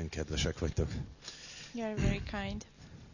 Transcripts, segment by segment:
Milyen kedvesek vagytok. You are very kind.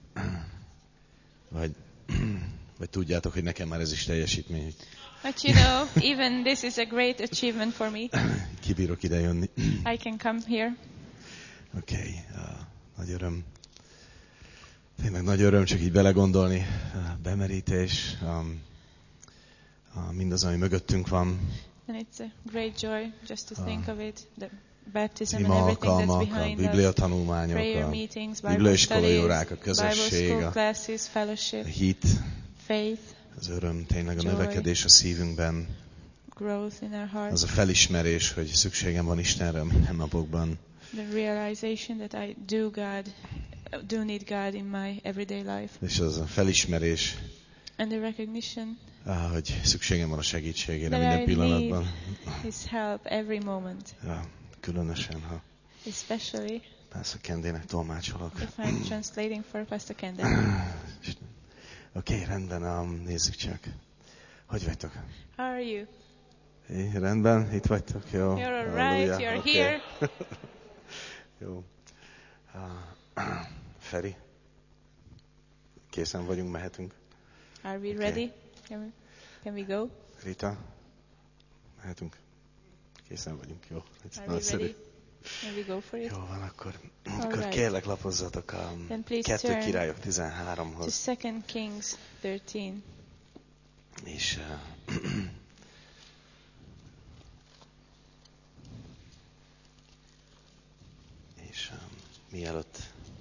Vagy tudjátok, hogy nekem már ez is teljesítmény. But you know, even this is a great achievement for me. Kibírok ide jönni. I can come here. Oké, nagy öröm. Tényleg nagy öröm csak így belegondolni. Bemerítés, mindaz, ami mögöttünk van. And it's a great joy just to think of it. The baptism and Ima everything that's alkalmak, a behind us. bibliatanulmányok, Prayer a meetings, Bible bibliaiskolai órák, a studies, Bible közösség, school a classes, fellowship, hit, faith, az öröm, tényleg a joy, növekedés a szívünkben. growth in our hearts. Az a felismerés, hogy szükségem van Istenre a napokban. The realization that I do need God in my everyday life. És az a felismerés, And the recognition hogy szükségem van a segítségére that minden I pillanatban. need His help every moment. Különösen, ha Especially Pastor Kendének tolmácsolok. if I'm translating for Pastor Kendall. Oké, rendben, nézzük csak. Hogy vagytok? How are you? Rendben, itt vagytok, jó? You're all right, you're Okay. here. Jó. Feri? Készen vagyunk, mehetünk? Are we Okay. ready? Can we go? Rita? Mehetünk? Készen vagyunk, jó? Are we ready? Can we go for it? Jó van, akkor Alright. kérlek lapozzatok a Then please 2 turn Királyok To 13-hoz. 2 Kings 13. És mielőtt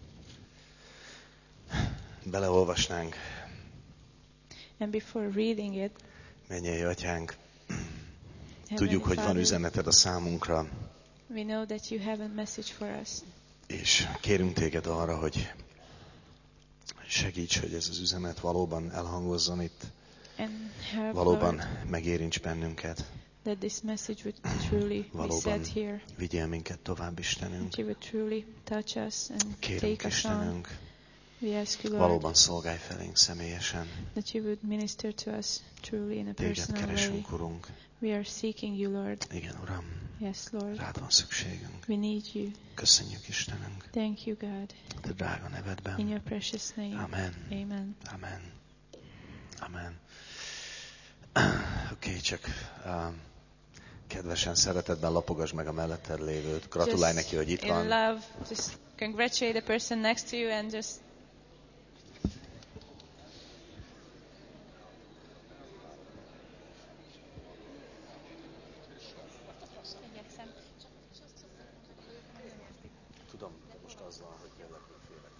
beleolvasnánk, And before reading it, mennyei Atyánk, Heavenly tudjuk, hogy van Father, üzeneted a számunkra, we know that you have a message for us. és kérünk téged arra, hogy segíts, hogy ez az üzenet valóban elhangozzon itt, And help, valóban Lord, megérints bennünket, that this message would truly be valóban said here. vigyél minket tovább, Istenünk. That you would truly touch us and Kérünk, take us on. Istenünk, We ask you, Lord, valóban szolgálj felénk személyesen. that you would minister to us truly in a Téged personal way. keresünk, Urunk. We are seeking you, Lord. Igen, Uram, Yes, Lord. rád van szükségünk. We need you. Köszönjük, Istenünk, Thank you, God. a te drága nevedben. In your precious name. Amen. Amen. Amen. Amen. Oké, csak kedvesen, szeretetben lapogasd meg a melletted lévőt. Gratulálj neki, hogy itt in van. love, just congratulate the person next to you and just Tudom, de most azzal, hogy kérlek, hogy félek,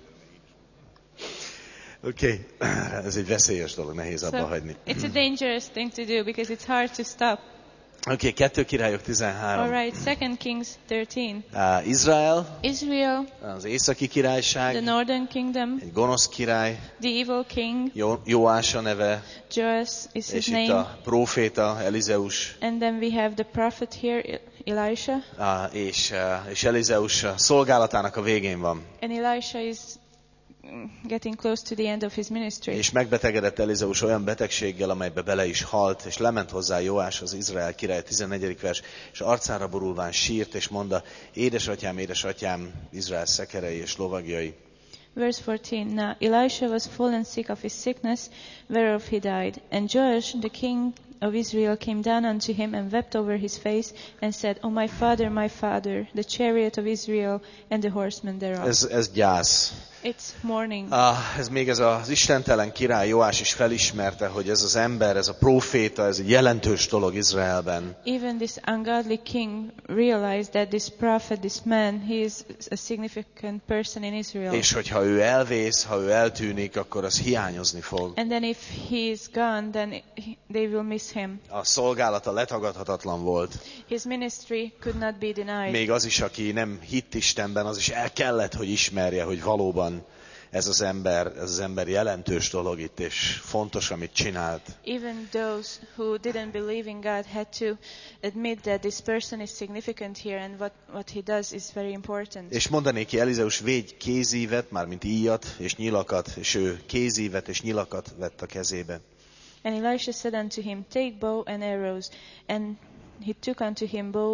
hogy Oké, ez egy veszélyes dolog, nehéz abba hagyni. it's a dangerous thing to do because it's hard to stop. Oké, 2 Királyok 13. All right, 2 Kings 13. Izrael, Israel, az északi királyság, the northern kingdom, egy gonosz király, the evil king, Jóás a neve, Joash is his és itt name. a próféta, Elizeus, And then we have the prophet here, Elisha. és Elizeus szolgálatának a végén van. And Elisha is getting close to the end of his ministry. És megbetegedett Elizeus olyan betegséggel, amelybe bele is halt, és lement hozzá Jóás, az Izrael király, 14. vers, és arcára borulván sírt, és mondta, édesatyám, Izrael szekerei és lovagjai. Verse 14. Now Elisha was fallen sick of his sickness, whereof he died. And Joash, the king of Israel, came down unto him and wept over his face, and said, O my father, the chariot of Israel, and the horsemen thereof. Ez gyász. It's mourning. Ez még ez az istentelen király Jóás is felismerte, hogy ez az ember, ez a próféta, ez egy jelentős dolog Izraelben. Even this ungodly king realized that this prophet, this man, he is a significant person in Israel. És hogyha ő elvész, ha ő eltűnik, akkor az hiányozni fog. And then if he is gone, then they will miss him. A szolgálata letagadhatatlan volt. His ministry could not be denied. Még az is, aki nem hitt Istenben, az is el kellett, hogy ismerje, hogy valóban ez az ember jelentős dolog itt, és fontos, amit csinált. Even those who didn't believe in God had to admit that this person is significant here, and what he does is very important. És mondanéki Elizeus, védj kézívet, mármint íjat és nyilakat, és ő kézívet és nyilakat vett a kezébe. And Elisha said unto him, Take bow and arrows. And he took unto him bow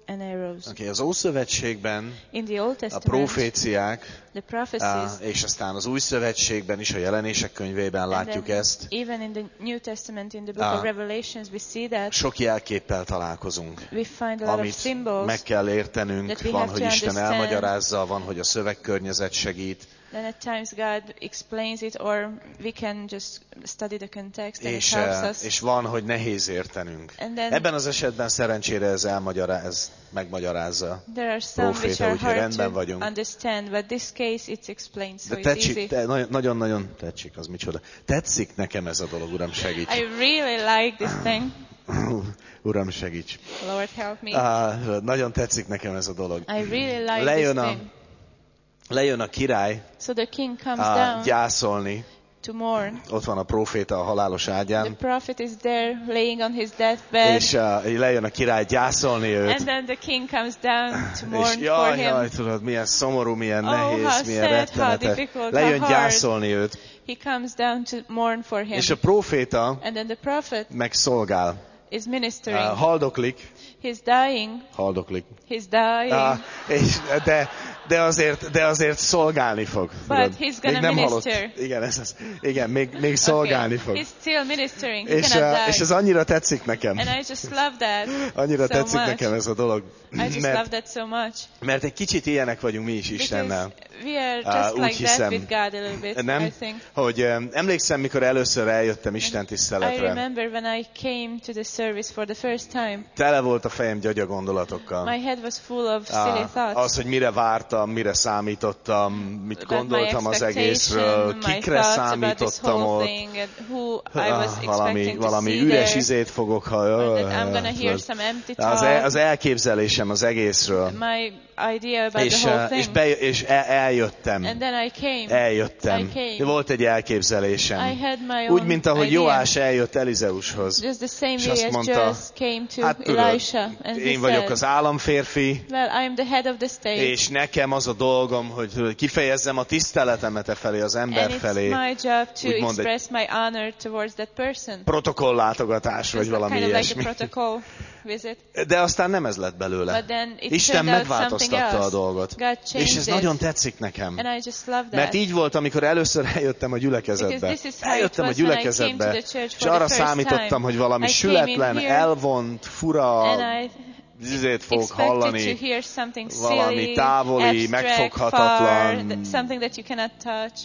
and arrows. Okay, az Ószövetségben In the Old a Testament, proféciák, the prophecies, és aztán az Új Szövetségben is, a Jelenések könyvében and látjuk then ezt. even in the New Testament, in the book of Revelations, we see that. Sok jelképpel találkozunk, We find a lot of amit symbols meg kell értenünk, that we van, have hogy to Isten understand. elmagyarázza, van, hogy a szövegkörnyezet segít, Then at times God explains it, or we can just study the context and it helps us. és van, hogy nehéz értenünk. And then Ebben az esetben szerencsére ez megmagyarázza. there are some which Proféta, are úgyhogy hard rendben to vagyunk. understand, but this case it's explained, so De it's easy. nagyon-nagyon tetszik, az micsoda. Tetszik nekem ez a dolog, Uram segíts. I really like this thing. Uram segíts. Lord help me. Nagyon tetszik nekem ez a dolog. I really like this thing. Lejön a király So the king comes down gyászolni. to mourn. Ott van a próféta a halálos The ágyán. prophet is there laying on his deathbed. És lejön a király gyászolni őt. And then the king comes down to És mourn for jaj, him. tudod, milyen szomorú, milyen Oh, nehéz, how milyen sad, how rettenetes. difficult, Lejön how hard. gyászolni őt. He comes down to mourn for him. És a próféta And then the prophet meg szolgál. is ministering. Haldoklik. He's dying. Haldoklik. He's dying. De azért szolgálni fog. But tudod. he's gonna Még nem halott. minister. Igen, igen, még szolgálni fog. He's still ministering. He cannot die. És ez annyira tetszik nekem. And I just love that Annyira so tetszik much. nekem ez a dolog. I just love that so much. Mert egy kicsit ilyenek vagyunk mi is Istennel. Because we are just úgy like hiszem, that with God a little bit, nem? I think. Hogy emlékszem, mikor először eljöttem Isten I tiszteletre. remember when I came to the service for the first time. Tele volt a fejem gyagya gondolatokkal. My head was full of silly thoughts. Az, hogy mire vártam, mire számítottam, mit About gondoltam my az egészről, expectation, my kikre thoughts about this számítottam whole ott. thing, and who I was expecting to Valami see üres there. izét fogok Or that I'm gonna hear some empty talk. Az elképzelésem az egészről. My idea about the whole thing. És eljöttem. And then I came. Eljöttem. I came. Volt egy elképzelésem. I had my own Úgy, mint ahogy idea. Joás eljött Elizeushoz. Just the same És way azt as mondta, Joas came to hát tudod, Elisha, and he én vagyok said, az államférfi, well, I am the head of the state, és nekem az a dolgom, hogy kifejezzem a tiszteletemet felé, az ember and it's felé. my job to Úgymond egy express my honor towards that person. protokollátogatás, vagy It's valami kind of like ilyesmi. a protocol visit. De aztán nem ez lett belőle. But then it Isten turned out something megváltoztatta a else. dolgot. God changed És ez it. nagyon tetszik nekem. And I just love that. Mert így volt, amikor először eljöttem a gyülekezetbe. Because this is how it Eljöttem a was when I gyülekezetbe, came to the church és for the arra first számítottam, time. hogy valami I came in sületlen, here, elvont, fura and I zizét fogok expected hallani. to hear something valami silly, távoli, abstract, megfoghatatlan. far, something that you cannot touch.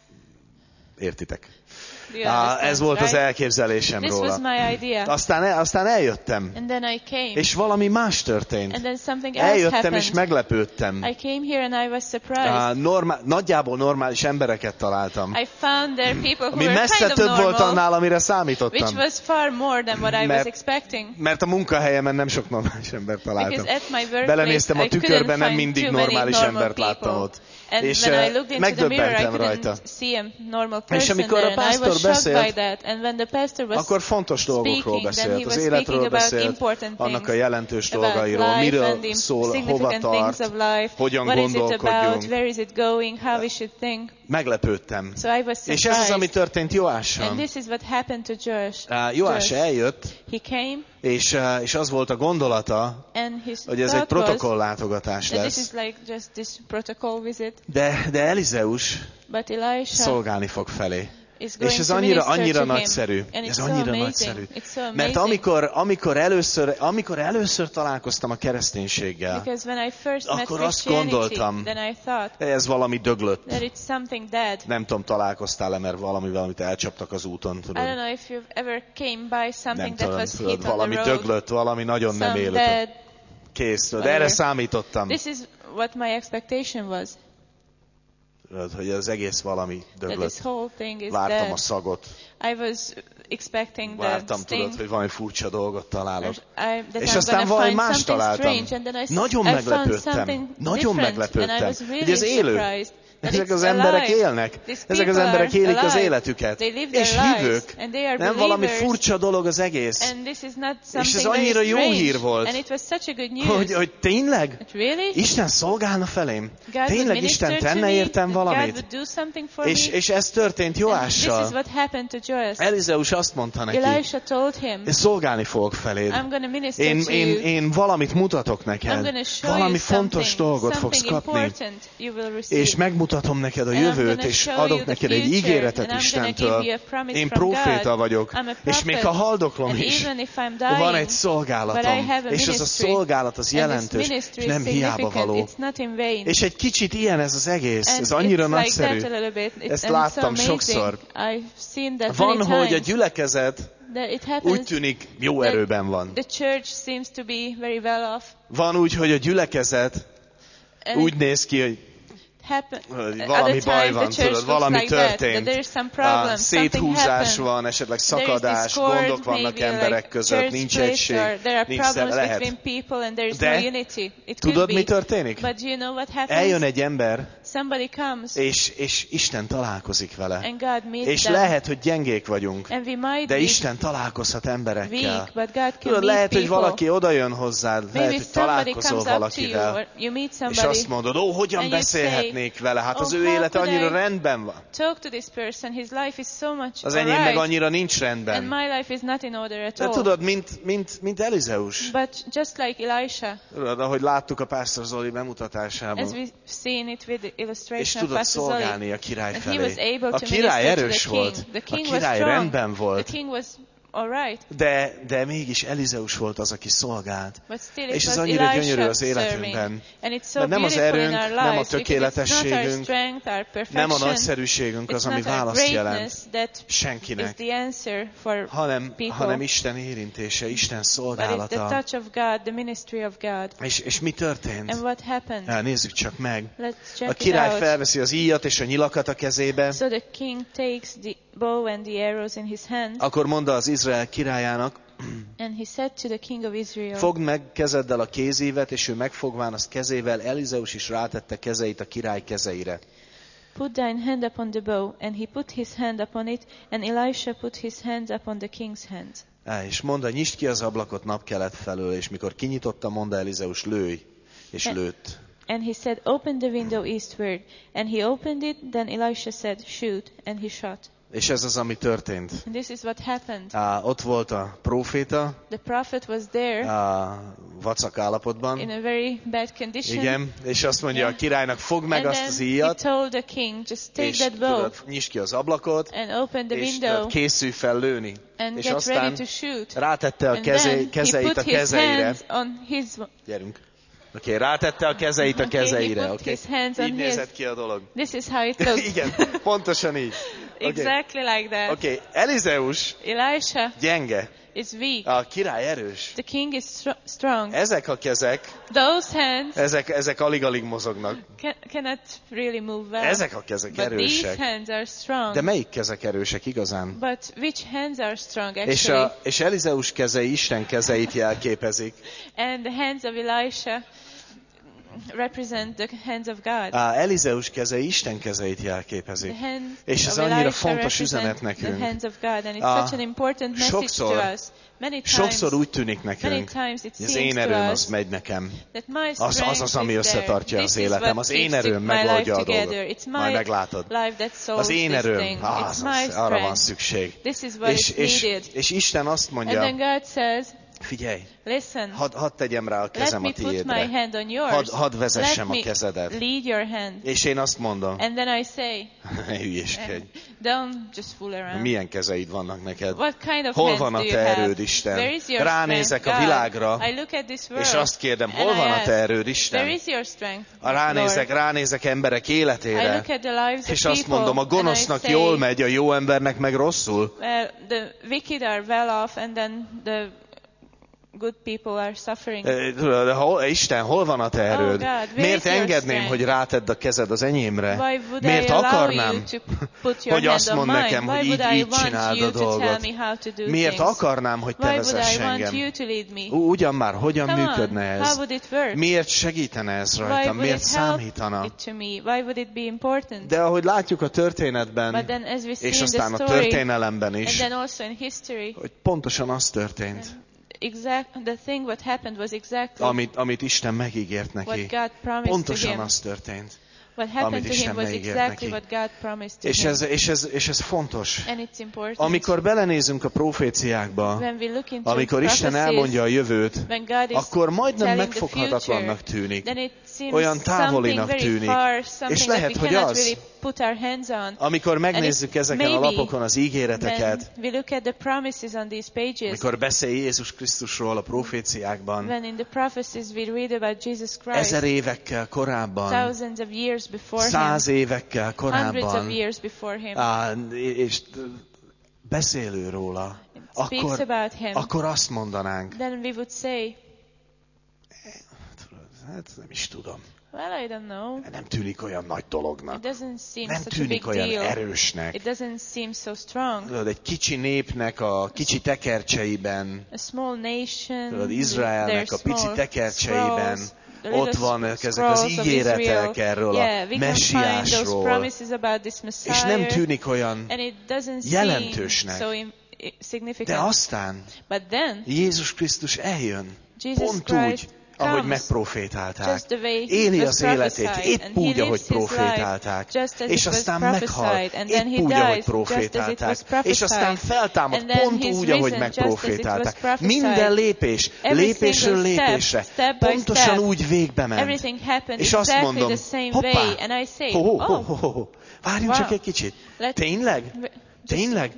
Értitek? Do you understand, Ez volt az right? elképzelésem This róla. was my idea. Aztán eljöttem. And then I came. És valami más történt. And then something else Eljöttem happened. és meglepődtem. I came here and I was surprised. Nagyjából normális embereket találtam. I found there people who Ami were messze kind of több volt normal, annál, amire which számítottam. was far more than what I was expecting. Mert a munkahelyemen nem sok normális embert találtam. Because at my workplace Belenéztem a I couldn't tükörbe, nem find mindig too many normális normal embert láttam people. ott. And És when I looked into the mirror, I megdöbbentem rajta. couldn't see a normal És person amikor a there, and I pásztor was shocked by beszélt, that. And when the pastor was akkor fontos dolgokról speaking, then he beszélt. Az was életről speaking about beszélt, important annak a things, jelentős about dolgairól, life miről and the szól, hova significant things tart, of life, hogyan what is it about, gondolkodjunk. where is it going, how we should think. Meglepődtem. So I was És ez az, ami surprised. történt Joással. And this is what happened to Joash. Joás eljött, He came, és az volt a gondolata, and his hogy ez egy thought was protokollátogatás that this lesz. is like just this protocol visit. De Elizeus But Elisha szolgálni fog felé. is going És ez to annyira minister to him. nagyszerű. And it's Ez so annyira amazing. nagyszerű. It's so amazing. Mert amikor először találkoztam a kereszténységgel, Because when I first met akkor azt Christianity, gondoltam, then I thought ez valami döglött. that it's something dead. Nem tudom, találkoztál-e, mert valamit elcsaptak az úton, I tudod? don't know if you've ever came by something Nem that tudom, was tudod, hit on valami the road. döglött, valami nagyon nem Some élő. dead. Kész, tudod, whatever. erre számítottam. This is what my expectation was. Tudod, hogy az egész valami That this döglött. whole thing is Vártam dead. a szagot. I was expecting the Vártam, sting. tudod, hogy valami furcsa dolgot találok. That És I'm aztán gonna valami find más something találtam. strange, and then Nagyon I found meglepődtem. something Nagyon different, and I meglepődtem. was Hogy really ez élő. surprised Ezek az emberek élnek. Ezek az emberek élik az életüket. És hívők. Nem valami furcsa dolog az egész. És ez annyira jó hír volt, hogy tényleg Isten szolgálna felém. Tényleg Isten tenne értem valamit. És ez történt Joással. Elizeus azt mondta neki, én szolgálni fogok feléd. Én valamit mutatok neked. Valami fontos dolgot fogsz kapni. És megmutatom neked a jövőt, és adok neked egy ígéretet Istentől. Én próféta vagyok, és még ha haldoklom is, van egy szolgálatom, és az a szolgálat az jelentős, és nem hiába való. És egy kicsit ilyen ez az egész, ez annyira nagyszerű. Ezt láttam sokszor. Van, hogy a gyülekezet úgy tűnik, jó erőben van. Van úgy, hogy a gyülekezet úgy néz ki, hogy valami baj van, tudod, valami történt, széthúzás van, esetleg szakadás, gondok vannak emberek között, nincs egység, nincs lehet. De tudod, mi történik? Eljön egy ember, és Isten találkozik vele. És lehet, hogy gyengék vagyunk, de Isten találkozhat emberekkel. Tudod, lehet, hogy valaki odajön hozzád, lehet, hogy találkozol valakivel, és azt mondod, hogyan beszélhetnék vele, hát az ő élete annyira rendben van. Az enyém meg annyira nincs rendben. De tudod, mint Elizeus. Tudod, ahogy láttuk a Pásztor Zoli bemutatásában. És tudod szolgálni a király felé. A király erős volt. A király rendben volt. De mégis Elizeus volt az, aki szolgált. És ez annyira gyönyörű az életünkben. Mert nem az erőnk, nem a tökéletességünk, nem a nagyszerűségünk az, ami választ jelent senkinek, hanem Isten érintése, Isten szolgálata. És mi történt? Nézzük csak meg. A király felveszi az íjat és a nyilakat a kezébe. Akkor mondta az Izrael királyának, fogd meg kezeddel a kézívet, és ő megfogván azt kezével, Elizeus is rátette kezeit a király kezeire. Put thine hand upon the bow, and he put his hand upon it, and Elisha put his hands upon the king's hands. És mondta, nyisd ki az ablakot napkelet felől, és mikor kinyitotta, mondta Elizeus, lőj, és lőtt. And he said, open the window eastward, and he opened it, then Elisha said, shoot, and he shot. És ez az, ami történt. And this is what happened. Ott volt a próféta. The prophet was there. Vacak állapotban. In a very bad condition. Igen, és azt mondja a királynak, fogd meg azt az íjat. He told the king, just take és that bow. Nyisd ki az ablakot. And open the és window. Készülj fel lőni. And és get aztán ready to shoot. Rátette a kezeit a kezeire. Gyerünk. Oké, rátette a kezeit a kezeire. Így nézett ki a dolog. This is how it looks. Igen, pontosan így. Exactly like that. Oké, Elizeus gyenge. Is weak. A király erős. The king is strong. Ezek a kezek, those hands, ezek alig-alig mozognak. Cannot really move well. Ezek a kezek erősek. These hands are strong. De melyik kezek erősek igazán? But which hands are strong actually? És Elizeus kezei Isten kezeit jelképezik. And the hands of Elisha represent the hands of God. Elizeus kezei Isten kezeit jelképezik. És ez annyira fontos üzenet nekünk. The hands of God, and it's such an important message to us. Sokszor úgy tűnik nekünk, hogy az én erőm az megy nekem. Az, ami összetartja az életem. Az én erőm megoldja a dolgot. Majd meglátod. Az én erőm, arra van szükség. És Isten azt mondja, figyelj, hadd tegyem rá a kezem a tiédre. Hadd vezessem a kezedet. És én azt mondom, ne hülyéskedj. Milyen kezeid vannak neked? Hol van a te erőd, Isten? Ránézek a világra, és azt kérdem, hol van a te erőd, Isten? Ránézek emberek életére, és azt mondom, a gonosznak jól megy, a jó embernek meg rosszul. good people are suffering. Isten, hol van a te erőd? Oh God, Miért engedném, hogy rátedd a kezed az enyémre? Miért akarnám, hogy azt mondd nekem, hogy így csináld a dolgot? Miért akarnám, hogy te vezess engem? Ugyan már, hogyan működne ez? Miért segítene ez rajtam? Miért számítana? De ahogy látjuk a történetben, és aztán a történelemben is, hogy pontosan az történt, the thing what happened was exactly amit Isten megígért neki. Pontosan az történt, amit Isten megígért neki. És ez fontos. Amikor belenézünk a proféciákba, amikor Isten elmondja a jövőt, akkor majdnem megfoghatatlannak tűnik. Olyan távolinak tűnik. És lehet, hogy az. Amikor megnézzük ezeken a lapokon az ígéreteket, amikor beszél Jézus Krisztusról a proféciákban, 1000 évekkel korábban, 100 évekkel korábban, és beszél ő róla, akkor azt mondanánk, hát nem is tudom. Well, I don't know. Nem tűnik olyan nagy dolognak. Nem such tűnik a big olyan deal. erősnek. It doesn't seem so strong. Egy kicsi népnek a kicsi tekercseiben, A small nation, Izraelnek a pici tekercseiben, ott van ezek az ígéretek erről a messiásról, és nem tűnik olyan jelentősnek. De aztán Jézus Krisztus eljön, pont úgy, ahogy megprofétálták. Éli az életét épp úgy, ahogy profétálták. És aztán meghal, épp úgy, ahogy profétálták. És aztán feltámad, pont úgy, ahogy megprofétálták. Minden lépés, lépésről lépésre, pontosan úgy végbe ment. És azt mondom, hoppá, várjunk csak egy kicsit. Tényleg?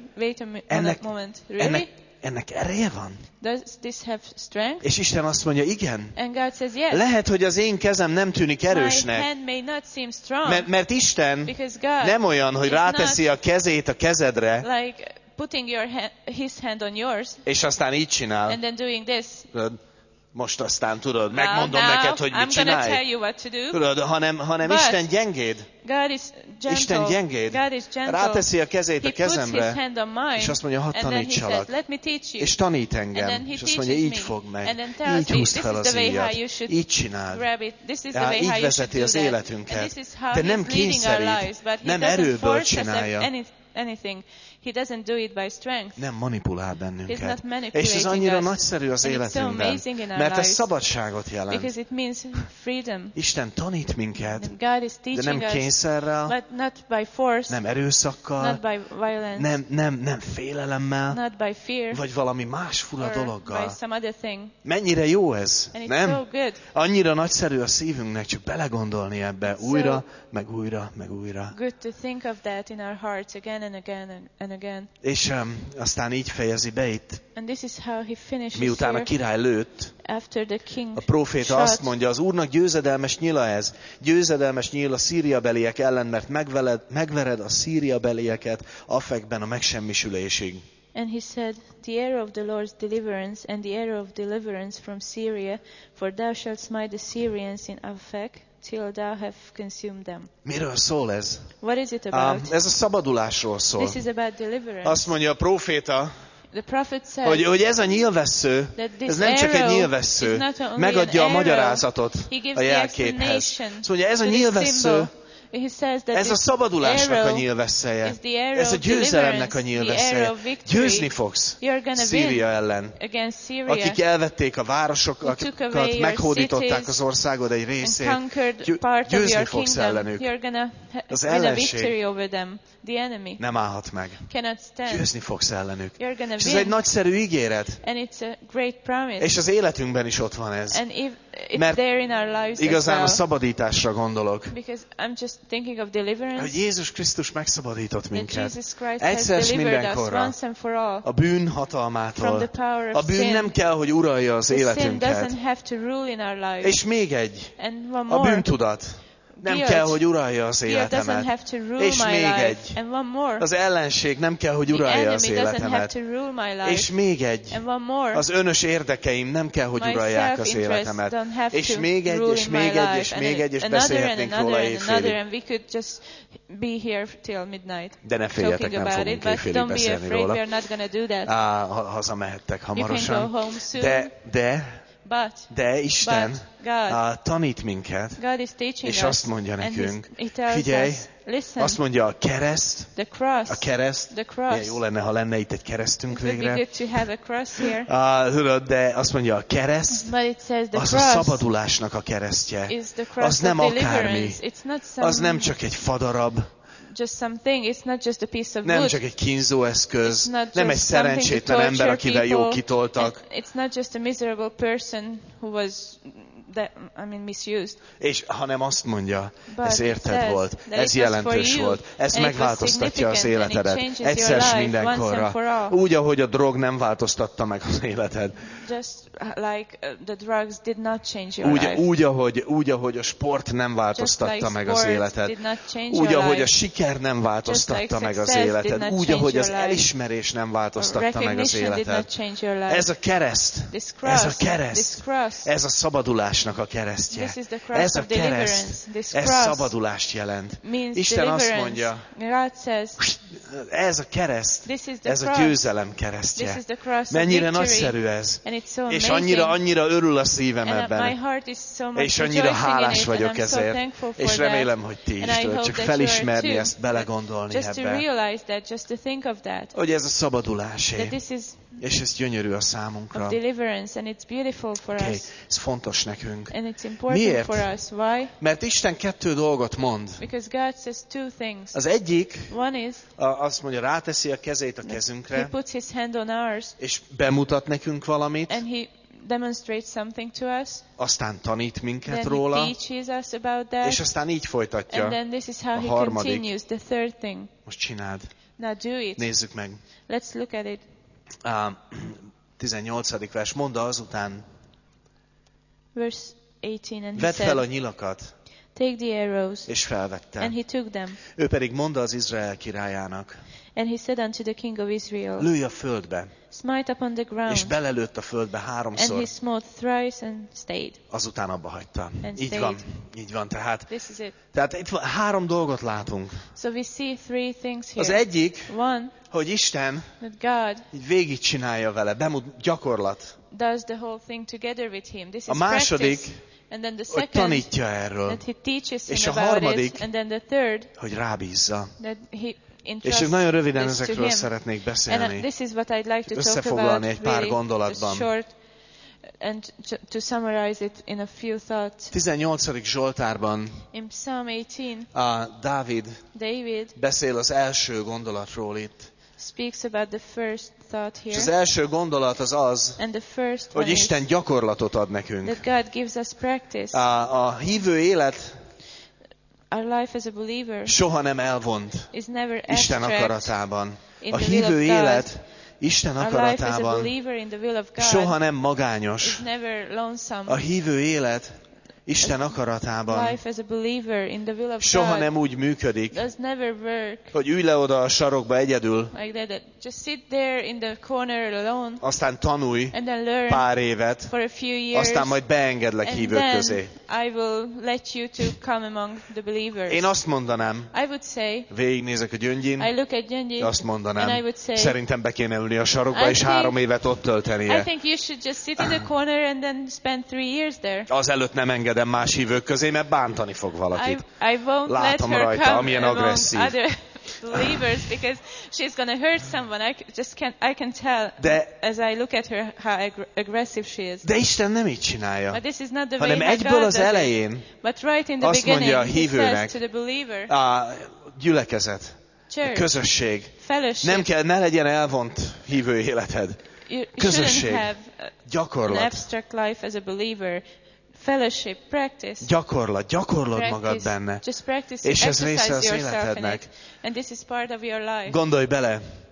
Ennek ereje van? Does this have strength? És Isten azt mondja, igen. And God says, yes. Lehet, hogy az én kezem nem tűnik erősnek. My hand may not seem strong, mert Isten God nem olyan, hogy ráteszi a kezét a kezedre, like putting his hand on yours, és aztán így csinál. And then doing this. Most aztán tudod, megmondom neked, hogy mit csinálj. Tudod, hanem Isten gyengéd. Isten gyengéd. Ráteszi a kezét a kezemre, és azt mondja, hadd tanítsalak. És tanít engem. És azt mondja, így fog meg. Így húzd fel az íjat. Így csináld. Így vezeti az életünket. De nem kényszerít, nem erőből csinálja. He doesn't do it by strength. Nem manipulál bennünket. És ez annyira nagyszerű az életünkben, mert ez szabadságot jelent. Because it means freedom. Isten tanít minket, God is de nem kényszerrel, but not by force, nem erőszakkal, not by violence, nem félelemmel, not by fear, vagy valami más fura dologgal. By some other thing. Mennyire jó ez, and nem? It's so good. Annyira nagyszerű a szívünknek csak belegondolni ebbe újra, meg újra, meg újra. Good to think of that in our hearts again and again and again. És aztán így fejezi be itt, and this is how he finishes miután a király lőtt, after the king a próféta azt mondja, az Úrnak győzedelmes nyila ez, győzedelmes nyíl a szíriabeliek ellen, mert megvered a szíriabelieket Afekben a megsemmisülésig. And he said, the arrow of the Lord's deliverance and the arrow of deliverance from Syria, for thou shalt smite the Syrians in Afek, till thou have consumed them. Miről szól ez? What is it about? Ez a szabadulásról szól. This is about deliverance. Azt mondja a próféta, the prophet said, hogy ez a nyílvessző, ez nem csak egy nyílvessző, megadja a magyarázatot a jelképhez. Azt mondja, ez a nyílvessző, ez a szabadulásnak a nyílvesszeje. Ez a győzelemnek a nyílvesszeje. Győzni fogsz Szíria ellen. Akik elvették a városokat, meghódították az országod egy részét. Győzni fogsz ellenük. Az ellenség nem állhat meg. Győzni fogsz ellenük. És ez egy nagyszerű ígéret. És az életünkben is ott van ez. Mert igazán a szabadításra gondolok. Hogy Jézus Krisztus megszabadított minket. Egyszer s mindenkorra. A bűn hatalmától. A bűn nem kell, hogy uralja az életünket. És még egy. A bűntudat. nem kell, hogy uralja az Fear doesn't életemet. have to rule És my még life. egy. And one more. Az ellenség nem kell, hogy The uralja az enemy doesn't have életemet. to rule my life. És még egy. And one more. Az önös érdekeim nem kell, hogy My uralják az self-interest életemet. don't have És to még egy, rule és in my még egy, life. és And még egy, és another beszélhetnénk and róla another and another, éjfélig. and we could just be here till midnight De ne féljetek, talking nem about fogunk it, but éjfélig don't be beszélni afraid, róla. we're not going to do that. Hazamehettek You can go hamarosan. home soon, De Isten but God, tanít minket, God is teaching és us, azt mondja and nekünk, He tells figyelj, us, listen, azt mondja a kereszt, the cross, milyen jó lenne, ha lenne itt egy keresztünk it would be végre. good to have a cross here, Tudod, de azt mondja a kereszt, but it says the az a cross szabadulásnak a keresztje. is the cross Az nem of akármi. deliverance. It's not some, Az nem csak egy fadarab, just something. It's not just a piece of nem wood. csak egy kínzóeszköz, It's not nem egy just something to szerencsétlen ember, torture akivel jó people. kitoltak, And it's not just a miserable person who was, misused. és hanem azt mondja, But ez it érted says volt, that ez it was jelentős for you, volt, ez and it was megváltoztatja az significant, and it életedet, changes your egyszer s life once mindenkorra. and for all. Úgy, ahogy a drog nem változtatta meg az életed. Just like the drugs did not change your life. Úgy, ahogy a sport nem Just változtatta like meg az sports életed. did not change Úgy, your ahogy life. a siker nem változtatta Just like meg az success életed. did not Úgy, change ahogy your az life. elismerés nem változtatta meg az Recognition did életed. not change your life. Ez a kereszt, This ez cross, a kereszt, this cross, ez a szabadulásnak a keresztje. this is the cross Ez a of deliverance. kereszt, This ez cross szabadulást jelent. means Isten azt deliverance. mondja, God says, ez a kereszt, this is the ez a cross. győzelem This keresztje. is the cross Mennyire of victory. nagyszerű ez. And it's so És amazing. annyira örül a szívem And my ebben. heart is so much És annyira rejoicing in hálás it, vagyok and I'm so ezért. thankful for És that. remélem, hogy ti is And I tudod. hope Csak that you are felismerni too. ezt, belegondolni Just to ebbe. realize that, just to think of that. Hogy ez a That szabadulásé. this is És ez gyönyörű a számunkra. of deliverance, and it's beautiful for Okay. us. Ez fontos nekünk. And it's important Miért? for us. Why? Mert Isten 2 dolgot mond. Because God says 2 things. Az egyik, One is azt mondja, ráteszi a kezét a He kezünkre, puts His hand on ours, és bemutat nekünk valamit, and He demonstrates something to us. aztán tanít minket Then róla, He teaches us about that. és aztán így And folytatja. then this is how A He harmadik. continues. The third thing. Most csináld. Now do it. Nézzük meg. Let's look at it. 18. vers, mondta azután, Verse 18. And He vedd fel a said, nyilakat, take the arrows. és felvette. And He took them. Ő pedig mondta az Izrael királyának, And He said unto the king of Israel, lőj a földbe, smite upon the és ground. belelőtt a földbe And 3-szor, He smote thrice and stayed. azután abba hagyta. And Így stayed. van, így van. This is it. Tehát itt 3 dolgot látunk. So we see 3 things Az here. egyik, One, hogy Isten that God így végigcsinálja vele, gyakorlat. does the whole thing together with him. This A is második, practice. And then the hogy second, tanítja erről, that He teaches És him a about harmadik, it. And then the third, hogy rábízza. that He És entrusts csak nagyon röviden this to ezekről him. szeretnék And beszélni. this is what I'd like to talk Összefoglalni about egy pár really gondolatban. short and to summarize it in a few thoughts. 18. Zsoltárban In Psalm 18, a Dávid David beszél az első gondolatról itt. speaks about the first thought És az here. első gondolat az az, And the first one hogy Isten is gyakorlatot ad nekünk. that God gives us practice. A hívő élet Our life as a believer soha nem elvont is never Isten abstract akaratában. in A the will hívő of God. élet Isten Our life as a akaratában believer in the will of God soha nem is magányos. never lonesome. A hívő élet Isten akaratában Life as a believer in the will of soha God nem úgy működik, does never work hogy ülj le oda a sarokba egyedül, like that. Just sit there in the corner alone aztán tanulj and then learn pár évet, for a few years, aztán majd beengedlek and hívők then közé. I will let you to come among the believers. Én azt mondanám, I would say, végignézek a gyöngyin, I look at Gyöngyi, azt and I mondanám, would say, szerintem be kéne ülni a sarokba, I és think- 3 évet ott I töltenie. think you should just sit in the corner and then spend 3 years there. Azelőtt nem engedem más hívők közé, mert bántani fog valakit. I won't Látom let her rajta, come amilyen among agresszív. other believers because she's going to hurt someone. I can tell De- as I look at her how aggressive she is. De Isten nem így csinálja, But this is not the hanem way how egyből God az does it. elején But right in the azt mondja a beginning, He hívőnek, says to the believer, a gyülekezet, church, közösség, fellowship, nem kell, ne legyen elvont hívő életed. you közösség, shouldn't have an Gyakorlat, abstract life as a believer. Fellowship, practice. gyakorlod magad benne. Just practice, És ez része exercise az yourself in életednek. it. And this is part of your life. Gondolj bele,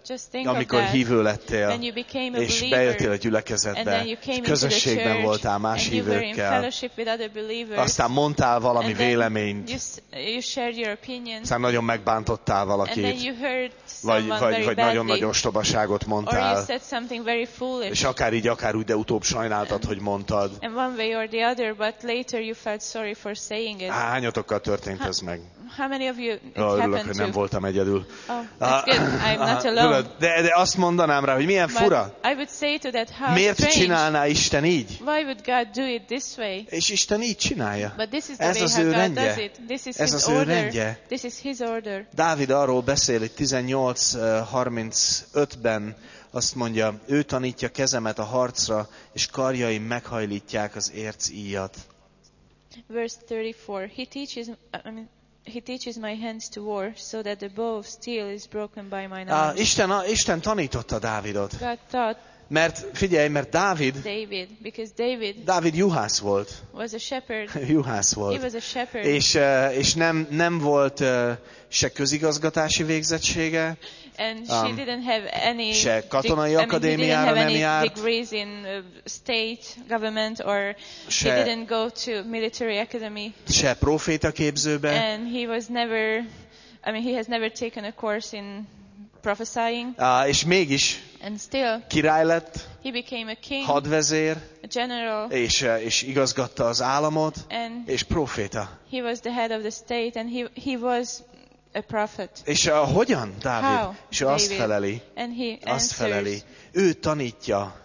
Just think of amikor that. hívő lettél, When you became a és believer, bejöttél a and gyülekezetbe, then you came és into the közösségben church, voltál más and you were in hívőkkel, fellowship with other believers, aztán mondtál valami and then véleményt, you shared your opinions, aztán nagyon megbántottál and then valakit, you hurt someone very vagy badly, nagyon nagy ostobaságot or you mondtál, said something very foolish, és akár így, akár úgy, de utóbb sajnáltad, hogy mondtad. and one way or the other, but later you felt sorry for saying it. Hányatokkal történt ez meg? How many of you it Örülök, happened hogy nem to? voltam egyedül. Oh, that's good. I'm not alone. Tudod, de azt mondanám rá, hogy milyen But fura. I would say to that, how Miért strange. csinálná Isten így? Why would God do it this way? És Isten így csinálja. But this is the Ez way az how ő God rendje. does it. This is Ez His az ő order. rendje. This is His order. Dávid arról beszél itt 18:35-ben, azt mondja, ő tanítja kezemet a harcra, és karjaim meghajlítják az ércíjat. Verse 34. He teaches my hands to war, so that the bow of steel is broken by mine arms. Isten tanította Dávidot. God taught Figyelj, mert David, because Dávid juhász volt. was a shepherd. Juhász He volt. was a shepherd. És nem volt se közigazgatási végzettsége, And she didn't have any se katonai he akadémiára didn't have nem any járt, degrees in state government, or Se- he didn't go to military academy, se profétaképzőbe, and he was never, he has never taken a course in prophesying, és mégis and still király lett, he became a king, hadvezér, a general, és igazgatta az államot, and és proféta. he was the head of the state, and he was a prophet. És hogyan, Dávid? How, És ő azt David? feleli, And he azt answers feleli. Ő tanítja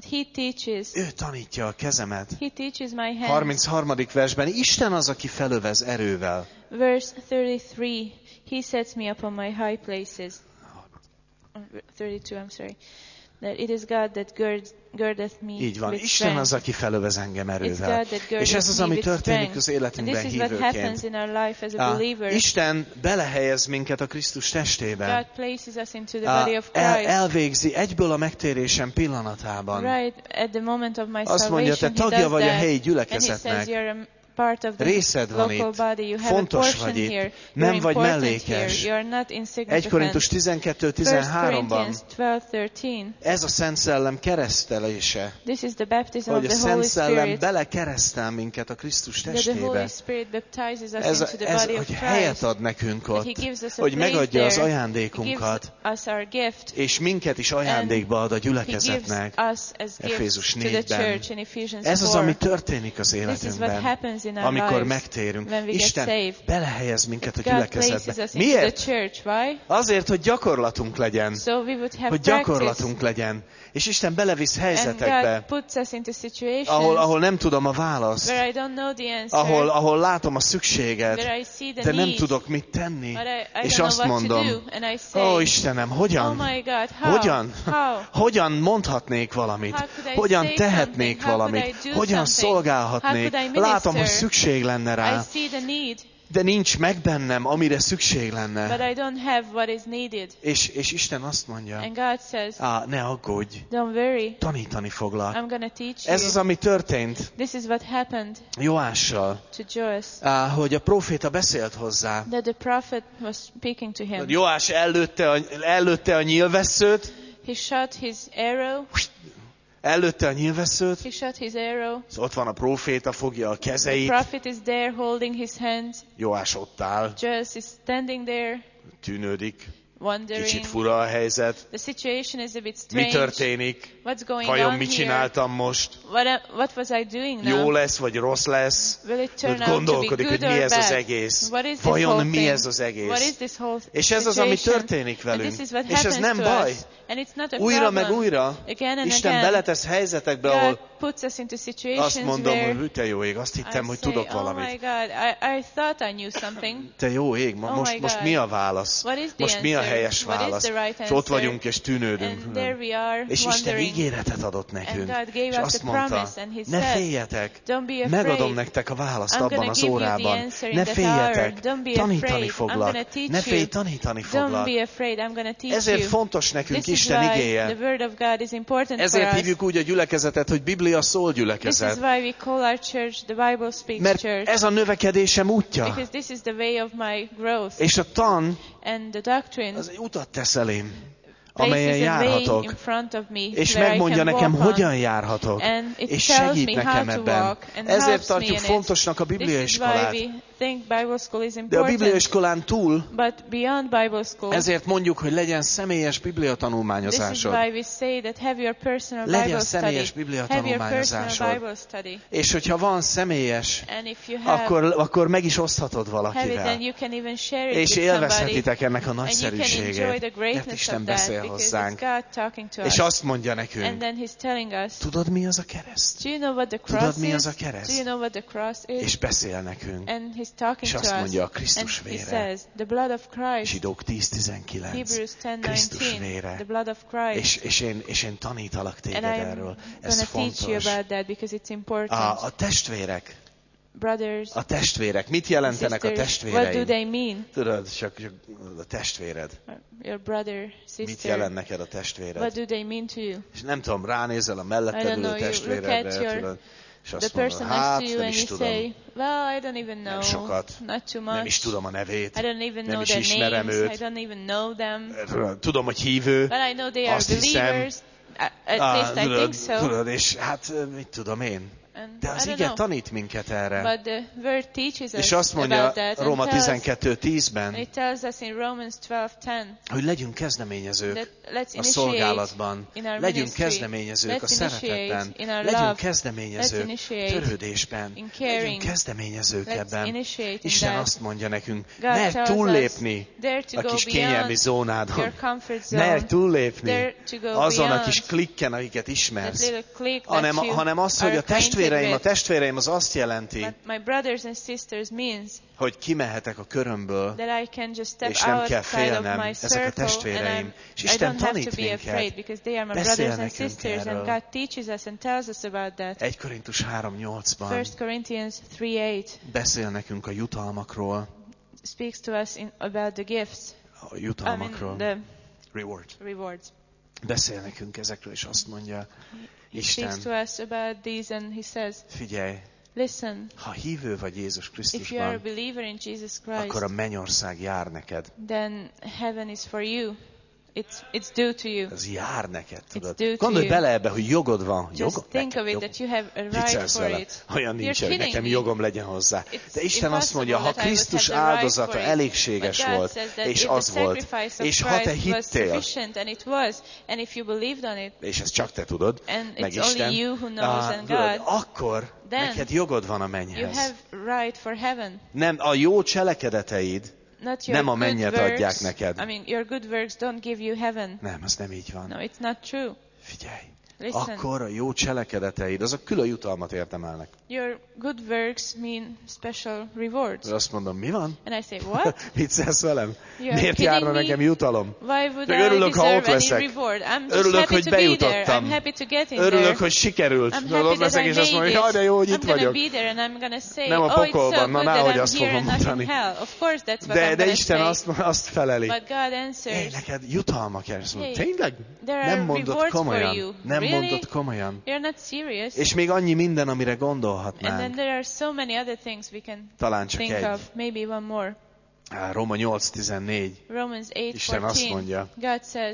a kezemet. He teaches my hands. 33. versben, Isten az, aki felövez erővel. Verse 33, he sets me upon my high places. 32, I'm sorry. That it is God that girdeth me Így van. with Isten strength. az, aki felövez engem It's erővel. God that girdeth És ez az, me ami with történik strength. az And életünkben this is what happens hívőként. in our life as a believer. Isten belehelyez minket a Krisztus testében. God places us into the body of Christ. Elvégzi egyből a megtérésem pillanatában. Right at the moment of my Azt mondja, salvation, te he tagja does vagy a that. helyi And he says gyülekezetnek. you're a part of the Részed van local itt. body. You have Fontos a portion vagy itt. here. Nem You're vagy important mellékes. here. You're not 1 insignificant. Korintus 12:13-ban 1 Corinthians 12:13. ez a Szent Szellem keresztelése, This is the baptism hogy of a the Szent Holy Szellem Spirit. belekeresztel minket a Krisztus That the Holy testébe. Spirit baptizes us Ez, into the body of hogy helyet Christ. ad nekünk That He ott, gives us a hogy place megadja az there. He ajándékunkat, gives us our gift. és minket is ajándékba ad a He gives gyülekezetnek. us as gifts Efézus to the 4-ben. church in Ephesians 4. Ez az, ami történik az This is what életünkben, happens in our amikor lives megtérünk. when we get Isten saved. belehelyez minket a God places gyülekezetbe. us into the Miért? church. Why? Azért, hogy gyakorlatunk legyen. So we would have Hogy practice. gyakorlatunk legyen. És Isten belevisz And God helyzetekbe, puts us into situations ahol nem tudom a választ, where I don't know the answer, ahol látom a szükséget, where I see the de nem need, tudok mit tenni. but I És don't azt know what to mondom, do. And I say, ó Istenem, oh hogyan? my God, how? Hogyan? How? Hogyan mondhatnék valamit? How could I Hogyan say tehetnék something? How could valamit? I do Hogyan something? szolgálhatnék? How could I Látom, hogy minister? szükség lenne I rá, see the need, de nincs meg bennem, amire szükség but lenne. I don't have what is needed. És Isten azt mondja, And God says, ne aggódj, don't worry, tanítani foglak. I'm going to teach Ez az, you. ami történt This is what happened Joással, to Joas. hogy a próféta beszélt hozzá. That the prophet was speaking to him. Joás ellőtte a nyílvesszőt, He shot his arrow. ellőtte a nyílvesszőt, He shot his arrow. ott van a próféta, fogja a The kezeit, prophet is there holding his hands. Joás ott áll, Joas is standing there, tűnődik, wondering. kicsit fura a helyzet, The situation is a bit mi strange. történik, What's going vajon on mit here? csináltam most, What was I doing now? jó lesz vagy rossz lesz, Will it turn ott out to be gondolkodik, hogy good mi or ez az bad? egész, What is this vajon whole mi thing? ez az What is egész. this whole És ez az, ami situation? történik And velünk. this is what És ez happens nem to baj. us. And it's not a Újra problem. meg újra Again and Isten again. beletesz helyzetekbe, God ahol puts us into azt situations mondom, where hogy te jó ég, azt hittem, I hogy say, tudok oh my valamit. God, I thought I knew something. Te jó ég, Oh my most God. mi a válasz? What is the Most mi a answer? helyes What is válasz? the right És ott answer? vagyunk és tűnődünk. And there we are, És Isten wondering. ígéretet adott nekünk. And God gave És us azt a mondta, promise, and He ne said, féljetek, don't be afraid. megadom nektek a választ I'm abban gonna az give you the órában. answer in Ne that féljetek, hour. Don't be tanítani afraid. I'm foglak. gonna teach Ne félj, you. tanítani Don't foglak. be afraid, I'm going to teach Ezért you. fontos nekünk This is Isten why the igéje. word of God is important Ezért for us. hívjuk úgy a gyülekezetet, hogy Biblia szól This is gyülekezet. why we call our church the Bible Speaks Mert Church. ez a növekedésem útja. Because this is the way of my growth. És a tan And the doctrine az egy utat tesz elém. amelyen járhatok, és megmondja nekem, hogyan járhatok, és segít nekem ebben. Ezért tartjuk fontosnak a bibliaiskolát. De a bibliaiskolán túl, ezért mondjuk, hogy legyen személyes bibliatanulmányozásod. Legyen személyes bibliatanulmányozásod. És hogyha van személyes, akkor meg is oszthatod valakivel. És élvezhetitek ennek a nagyszerűségét. Mert Isten beszél hozzánk. És azt mondja nekünk, tudod mi az a kereszt? Tudod mi az a kereszt? És beszél nekünk. És azt mondja, a Krisztus vére. Zsidók 10:19. Krisztus vére. És én tanítalak téged erről. Ez fontos. A testvérek. A testvérek. Mit jelentenek a testvéreim? Tudod, csak a testvéred. Mit jelent neked a testvéred? És nem tudom, ránézel a melletted ülő testvéredre, tudod. És azt mondod, hát nem is tudom. Nem sokat. Nem is tudom a nevét. Nem is ismerem őt. Tudom, hogy hívő. Azt hiszem. Tudod, és hát mit tudom én. De az ige tanít minket erre. És azt mondja Róma 12:10-ben, hogy legyünk kezdeményezők a szolgálatban, legyünk kezdeményezők a szeretetben, legyünk kezdeményezők törődésben, legyünk kezdeményezők ebben. Isten azt mondja nekünk, merj túllépni a kis kényelmi zónádon, merj túllépni azon a kis klikken, akiket ismersz, hanem az, hogy a testvéreim az azt jelenti, hogy kimehetek a körömből, és nem kell félnem, ezek a testvéreim. És Isten tanít minket, beszél nekünk erről. 1 Korintus 3:8-ban beszél nekünk a jutalmakról. A jutalmakról. Rewards. Beszél nekünk ezekről, és azt mondja, Isten, figyelj, ha hívő vagy Jézus Krisztusban, akkor a mennyország jár neked. Then heaven is for you. It's due to you. Ez jár neked, tudod. Gondolj bele ebbe, hogy jogod van. Just think of it that you have a right for it. Olyan nincs, hogy nekem jogom legyen hozzá. De Isten azt mondja, ha Krisztus áldozata elégséges volt, és az volt, és ha te hittél, és ezt csak te tudod, meg Isten, akkor neked jogod van a mennyhez. Nem, a jó cselekedeteid nem a mennyet adják neked. Your good works don't give you heaven. Nem, az nem így van. No, it's not true. Figyelj. Akkor a jó cselekedeteid, azok külön jutalmat érdemelnek. Your good works mean special rewards. Azt mondom, mi van? And I say, what? Viccelsz velem? Miért járna nekem jutalom? Why would I deserve any reward? I'm just örülök, happy hogy to be there. bejutottam. I'm happy to get in örülök, there. hogy sikerült. I'm happy that I made it. De jó, hogy itt vagyok. I'm gonna be there and I'm gonna say, nem a pokolban, na nehogy that azt I'm here fogom and not mondani. in hell. Of course that's what I'm De gonna Isten say. azt feleli. But God answers. Neked jutalmak jár. Tényleg? There Nem are mondod rewards for komolyan. you. Nem Really? mondod komolyan. You're not serious. És még annyi minden, amire And then gondolhatnánk. there are so many other things we can Talán csak think egy. of. Maybe one more. Róma 8:14. Romans Isten azt 8:14. mondja, God says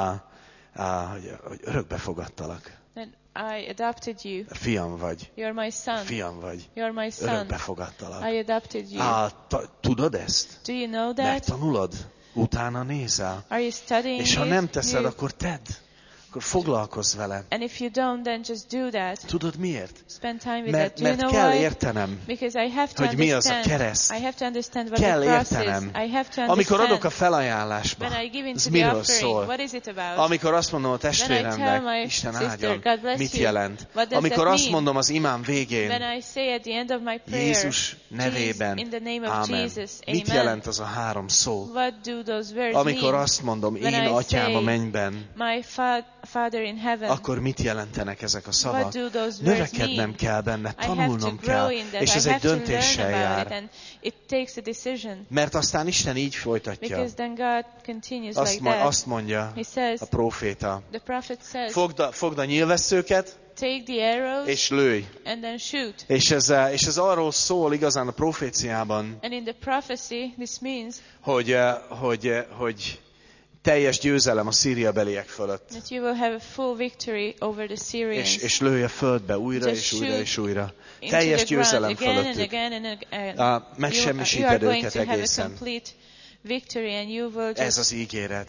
hogy örökbe fogadtalak. that I adopted you. Fiam vagy. You're my son. Fiam vagy. You're my son. Örökbe fogadtalak. I adopted you. Tudod ezt? Do you know that? Megtanulod? Utána nézel. Are you studying És ha it? nem teszed, akkor tedd. Akkor foglalkozz vele. And if you don't, then just do that. Tudod miért? Spend time with that. Do you Mert know kell why? értenem, Because I have to hogy mi az a understand. kereszt. I have to understand what Kell the cross is. értenem. I have to Amikor adok a understand. felajánlásba, When I give ez into the miről offering, szól? what is it about? Amikor azt mondom a When I tell testvéremnek, my Isten sister, áldjon, God bless mit you, jelent? what does Amikor that azt mean? mondom az imám végén, When I say at the end of my prayer, Jézus nevében, in the name of Ámen. Jesus, Mit amen. jelent az a 3 szó? What do those words Amikor mean? azt mondom, When én I atyám a say, mennyben, My Father in heaven, akkor mit jelentenek ezek a szavak? what do those words Növekednem mean? kell benne, I have to tanulnom grow kell, in that. és I ez have egy to learn döntéssel about jár. it, and it takes a decision. Mert aztán Isten így folytatja. Because then God continues like that. Azt mondja He says, a próféta, the prophet says, fogd a nyílvesszőket, take the arrows és lőj. and then shoot. És ez arról szól igazán a proféciában, And in the prophecy, this means hogy teljes győzelem a szíriabeliek fölött. That you will have a full victory over the Syrians. És lője földbe újra Just és újra shoot és újra. into Teljes the ground győzelem again and fölöttük. again and again. You Megsemmisíted are going őket to have a egészen. complete victory and you will Ez just... az ígéret.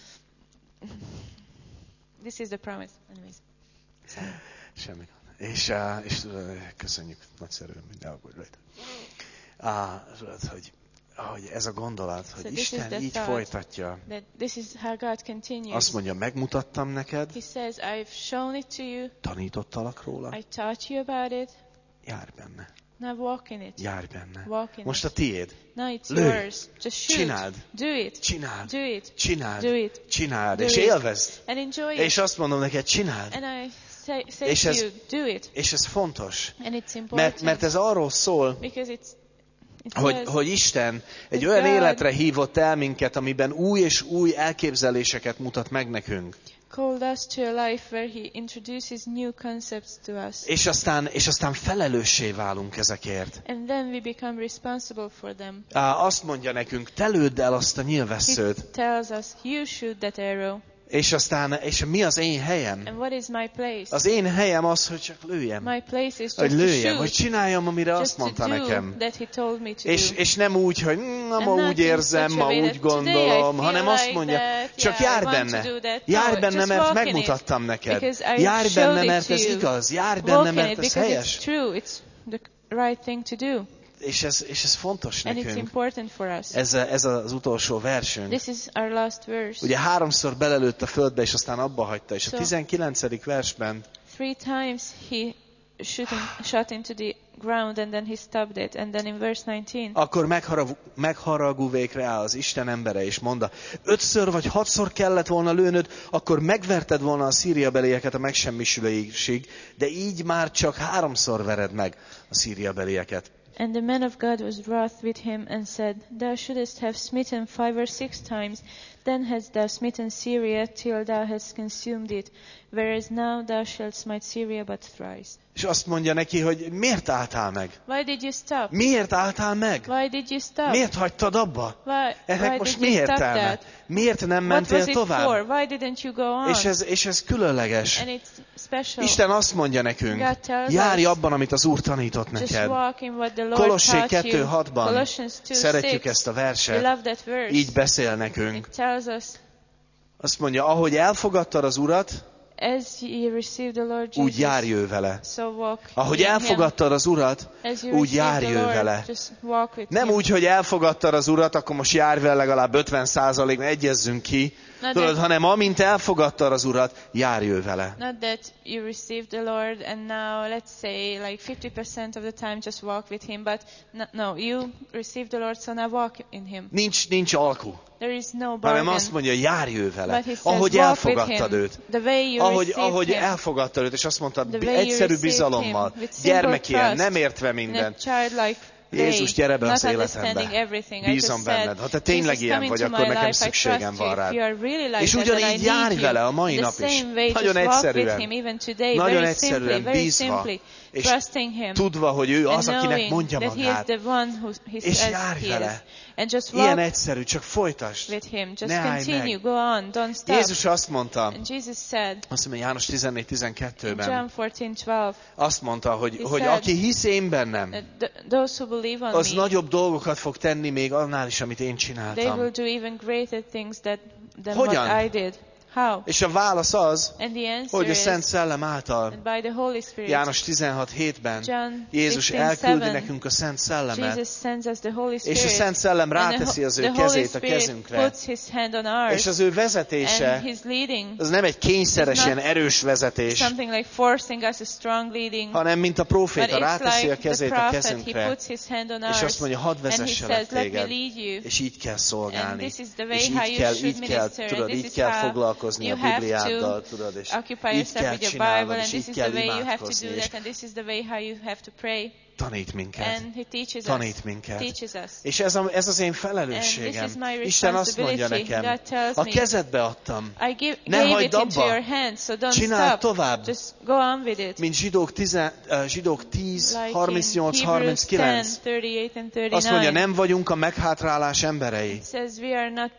This is the promise. Anyways. Sorry. Semmi. És köszönjük, nagyszerű, minden aggódj rajta. Tudod, hogy ez a gondolat, hogy So this is Isten the így thought. folytatja. That this is how God continues. Azt mondja, megmutattam neked, He says, I've shown it to you. tanítottalak róla, I taught you about it. járj benne, Now walk in it. járj benne. Walk in Most it. a tiéd. Now it's Lőj. yours. Just shoot. Csináld. Do it. Csináld. Do it. Csináld. Do it. Csináld. Do És it. élvezd. And enjoy És it. azt mondom neked, csináld. And I say És to ez- you, do it. És ez fontos. And it's important. Mert ez arról szól, Because it says hogy Isten egy that olyan God életre hívott el minket, amiben új és új elképzeléseket mutat meg nekünk. called us to a life where He introduces new concepts to us. És aztán felelőssé válunk ezekért. And then we become responsible for them. Azt mondja nekünk, te lőd el azt a He nyilvesszőt. tells us, you shoot that arrow. És mi az én helyem? And what is my place? Az én helyem az, hogy csak lőjem. My place is Hogy just to lőjem, hogy shoot. csináljam, amire azt Just to mondta do nekem. that He told me to És nem úgy, hogy ma And not úgy in érzem, such a ma way úgy that today I gondolom, feel hanem azt like mondja, that, csak yeah, I járj want to benne. do that. Járj No, benne, just mert walk in it. megmutattam neked. Because I Járj showed benne, it mert to ez you. igaz. Járj Walk benne, in mert it ez because it's helyes. true. It's the right thing to do. És ez fontos And it's nekünk. important for us. Ez az utolsó versünk. This is our last verse. Ugye 3-szor belelőtt a földbe, és aztán abba hagyta. És a So- 19. versben 3 times He shot into the ground and then He stopped it. And then in verse 19, akkor megharagúvék rá az Isten embere, és mondta, 5-ször vagy 6-szor kellett volna lőnöd, akkor megverted volna a szíriabelieket a megsemmisülésig, de így már csak 3-szor vered meg a szíriabelieket. and the man of God was wroth with him and said, Thou shouldest have smitten 5 or 6 times, then hadst thou smitten Syria till thou hadst consumed it, whereas now thou shalt smite Syria but thrice. És azt mondja neki, hogy miért álltál meg? Why did you stop? Miért álltál meg? Why did you stop? Miért hagytad abba? Why Ennek most did mi you stop értelme? that? Miért nem What mentél was it for? tovább? Why didn't you go on? És ez különleges. And it's special. Isten azt mondja nekünk, God tells járj us, abban, amit az Úr tanított just neked. walk in what the Lord Kolossé taught you. 2:6-ban Colossians szeretjük 2:6. ezt a We verset, love that verse. így beszél nekünk. It tells us, Azt mondja, ahogy elfogadtad az Urat, as ye received the Lord úgy Jesus, járj ő vele. so walk Ahogy in Him. elfogadtad az Urat, As you úgy received járj the ő Lord, vele. just walk with Nem Him. úgy, hogy elfogadtad az Urat, akkor most járj vele legalább 50%-ban, egyezzünk ki. Not Tudod, that- hanem amint elfogadtad az Urat, járj ő vele. Not that you received the Lord and now, let's say, like 50% of the time just walk with Him, but no, you received the Lord, so now walk in Him. Nincs alku, There is no hanem bargain. azt mondja, járj ő vele. But He says, Ahogy walk with elfogadtad Him, őt. the way you Ahogy received Him, elfogadtad őt, és azt mondtad, The way you egyszerű received bizalommal, him, with simple gyermekien, trust, nem értve in a mindent. childlike way, Jézus, gyere be not az understanding életembe. everything. I just Bízom said, benned. Ha te tényleg Jesus, ilyen come vagy, into akkor my nekem life, I szükségem trust you. van If rád. you are really like És that, then I ugyanígy need járj you. vele a mai The nap is. same way, Nagyon just walk egyszerűen. with Him even today, Nagyon very simply, egyszerűen, very bízva. simply, És trusting Him. tudva, hogy ő az, and akinek knowing mondja that He is magát. the one who He És says járj He is. vele. And just Ilyen walk egyszerű, csak folytasd. with Him. Just Ne állj continue, meg. go on, don't stop. Jézus azt mondta, And Jesus said azt mondja János in 14:12-ben, John 14:12, azt mondta, hogy said, aki hisz én bennem, those who believe on az me, nagyobb dolgokat fog tenni még annál is, amit én they will csináltam. do even greater things than Hogyan? what I did. How? És a válasz az, And the answer hogy a is Szent Szellem által. that by the Holy Spirit. János 16:7-ben John Jézus 16:7, elküldi nekünk a Szent Szellemet, Jesus sends us the Holy Spirit. és a Szent Szellem And ráteszi az ő the Holy kezét a Spirit kezünkre. puts His hand on ours. És az ő vezetése, And His leading az nem egy kényszeres, It's not ilyen erős vezetés, something like forcing us a strong leading. hanem mint a But próféta it's ráteszi a like the kezét a prophet, he kezünkre, puts his hand on és ours, azt mondja, hadd and he vezesselek says, let me téged, lead you. és így kell And szolgálni, this is the way és how így you kell, should így kell, minister, and tudod, this így is kell how foglalkozni a you have Bibliáddal, to tudod, és occupy így yourself kell with your csinálnod, Bible, and és this így is kell the way you have to imádkozni, do és that, and this is the way how you have to pray. tanít minket, And He teaches tanít us. minket. Teaches us. És ez az én And this felelősségem. is my Isten azt mondja responsibility. nekem, God tells a me, kezedbe adtam, I ne gave hagyd it into abba. your hands, so don't Csináld stop. tovább. Just go on with it. mint Zsidók 10, Like in 38, Hebrews 10, 39. 38 and 39. Azt mondja, nem vagyunk a meghátrálás emberei. It says we are not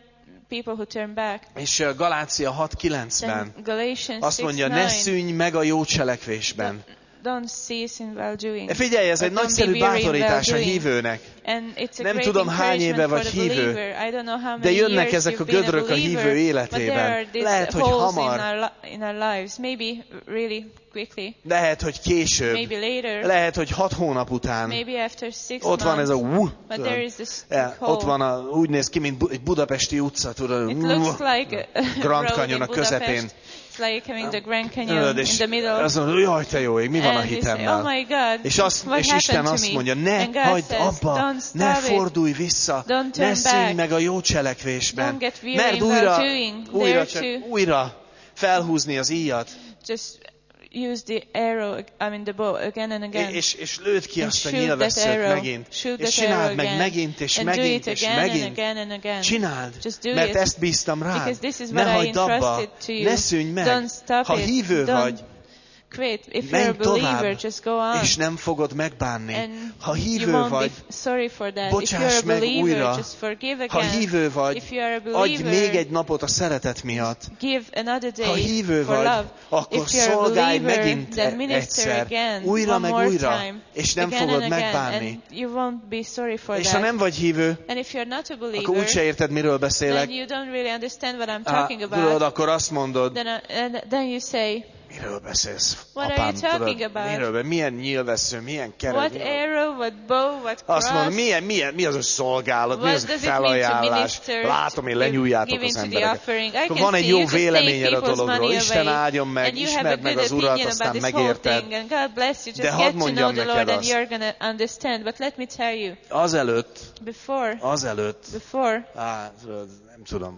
people who turn back. És Galácia 6:9-ben Then Galatians azt mondja, ne 6:9. szűnj meg a jó cselekvésben. Don't cease in well doing. Figyelj, ez egy But don't nagyszerű be weary in bátorítás a well doing. hívőnek. And it's a Nem great tudom, hány éve encouragement vagy for the hívő, believer. I don't know how de many jönnek years ezek a you've been a gödrök a hívő believer, but there életében. are these Lehet, hogy holes hamar, in our lives. Maybe really quickly. lehet, hogy később, Maybe later. lehet, hogy 6 hónap után. Maybe after 6 Ott van ez a months. But there is this hole. ott van úgy néz ki, mint egy budapesti utca, tudod. It looks like a Grand road Canyon in a közepén. Budapest. It's like having the Grand Canyon in the middle. Azt mondod, jaj, te jó ég, mi van a And you say, hitemmel? oh my God, És what Isten happened to azt me? mondja, ne And God hagyd says, abba, don't ne stop it. fordulj vissza, Don't ne turn szűnj back. meg a jó cselekvésben. Don't get weary Mert in well újra, doing. újra, There csak újra felhúzni az íjat, Just use the arrow, I mean the bow again and again. és lőd ki And azt a shoot that nyilvesszőt arrow. megint. Shoot És that arrow csináld meg again. megint, és And do megint, it és again and megint. again and again. Csináld, Just do mert it. ezt bíztam rád. Because this is Ne what I hagyd abba, entrusted to you. ne szűnj meg. Don't stop Ha it. hívő Don't vagy, quit. If you're menj a believer, tovább, just go on. és nem fogod megbánni. And Ha you hívő won't vagy, be sorry for that. If bocsáss you're a meg believer, újra. just forgive Ha again. hívő vagy, If you are a adj believer, még egy napot a szeretet miatt. give another Ha day hívő for vagy, love. akkor If you're a szolgálj believer, megint then minister egyszer, again, újra one meg more újra, time, és nem again fogod and again, megbánni. and you won't be sorry for És ha that. nem vagy hívő, And if you're not a akkor believer, úgyse érted, miről then beszélek. you don't really understand what I'm talking Tudod, about. akkor azt mondod, Then you say, miről beszélsz? What are Apám, you talking tudod, about? miről, milyen nyilvessző, milyen keret. what arrow, what bow, what cross? Azt mondom, mi az a szolgálat, mi What az a does it mean to felajánlás? minister, Látom, én lenyúljátok giving az to the embereket. offering? I Akkor can van egy see jó you just take véleményed a people's dologról. money Isten away, áldjon meg, and you have a ismerd meg good az Urat, opinion aztán about this whole megérted. thing, and God bless you. De Just hadd get to know mondjam the neked Lord, and azt. you're going to understand. But let me tell you, Azelőtt, before, tudod, nem tudom,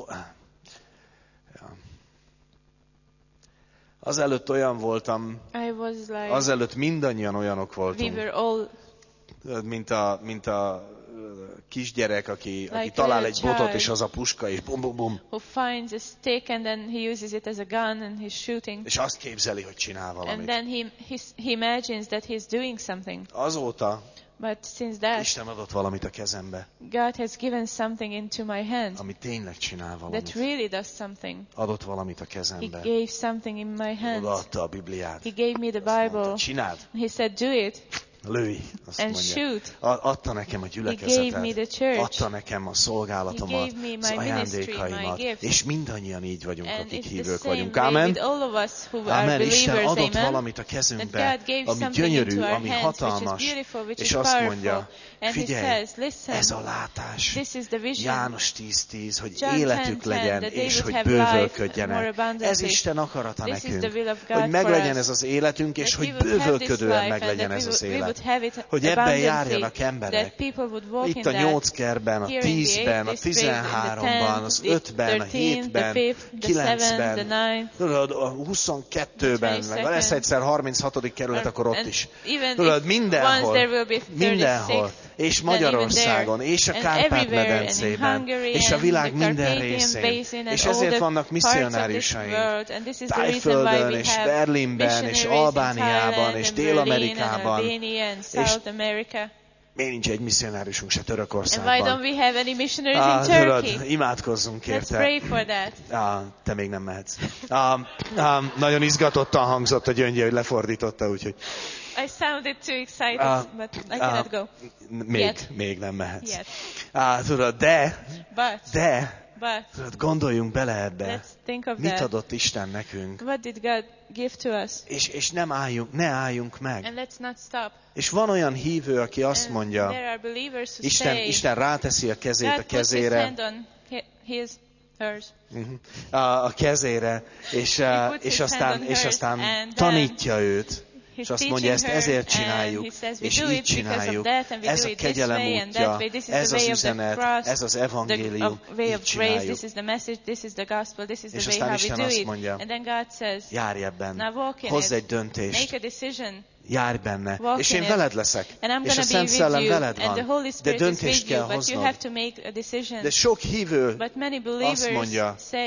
azelőtt olyan voltam, I was like, azelőtt mindannyian olyanok we voltunk, were all mint a kisgyerek, aki Like talál a egy botot, child. és az a puska, és bum, bum, bum, who finds a stick and then he uses it as a gun and he's shooting. és azt képzeli, hogy csinál And valamit. then he imagines that he's doing something. Azóta But since that, Isten adott valamit a kezembe, God has given something into my hand ami tényleg csinál that valamit. really does something. Adott valamit a He kezembe. gave something in my hand. Odaadta a Bibliát. He gave me the Azt mondta, Bible. csináld, He said, do it lőj, azt and mondja. shoot. Adta nekem a He gave me gyülekezetet, the church. adta nekem a szolgálatomat, He gave me az my ministry, ajándékaimat, my gift. és mindannyian így vagyunk, And akik it's the hívők same vagyunk. way Amen? with all of us who are Amen. Isten believers, adott amen. valamit a That kezünkbe, God gave ami something gyönyörű, into our ami hands, which is hatalmas, beautiful, which és is azt powerful. mondja, And he figyelj, says, listen, ez a látás, this is the vision. János 10:10, hogy John életük 10:10, legyen, that they és would hogy have life more bővölködjenek. abundantly. Ez Isten akarata This is the nekünk, will of God hogy for meglegyen us. ez az életünk, és That hogy we would have this bővölködően life and meglegyen that ez az we would élet. have it Hogy ebben abundantly, járjanak emberek. that people would walk Itt in a that. 8 kerben, a Here in the 10-ben, a 8th district, in the 13-ban, az 10th, 5-ben, a 13th, the 7-ben, 5th, the 7th, the 9-ben, 9th, tudod, a 22-ben, meg ha lesz egyszer 36. kerület, akkor ott and is. even Tudod, if once mindenhol, there will be 36th, mindenhol, és then even Magyarországon, there, és a and everywhere, and in Kárpát-medencében, Hungary, és a and világ the minden Carpathian részén. Basin, and És all ezért the vannak parts of this misszionáriusaink. world, and this is the reason why Tájföldön, we és have Berlinben, és missionaries in Albániában, Thailand, és and Berlin, and Dél-Amerikában. Albania, and South America. Miért nincs egy misszionáriusunk se And why don't Törökországban? we have any missionaries in Turkey? Tudod, imádkozzunk Let's érte. pray for that. Te még nem mehetsz. Nagyon izgatottan hangzott a gyöngye, hogy lefordította, úgyhogy I sounded too excited, but I cannot go. még nem mehetsz. Yet. Tudod, But tudod, gondoljunk bele ebbe. let's think of Mit that. adott Isten nekünk? What did God give to us? És ne álljunk meg. And let's not stop. És van olyan hívő, aki azt And mondja, there are believers who say, Isten ráteszi a kezét God a puts his kezére, hand on hers. a kezére, és aztán tanítja őt. És azt mondja, ezt ezért csináljuk, és így csináljuk. Ez a kegyelem útja, ez az üzenet, ez az evangélium, így csináljuk. This is the message, this is the gospel, this is És the way aztán how we Isten do azt it. mondja, And then God says, járj ebben, now walk in hozz egy it, döntést, make a decision, járj benne, walk és in én it. veled leszek, And I'm és a going to be Szent with Szellem you, veled and the van, Holy de Spirit is döntést with you, kell but you hoznod. have to make a decision. De sok hívő But many azt believers mondja, say,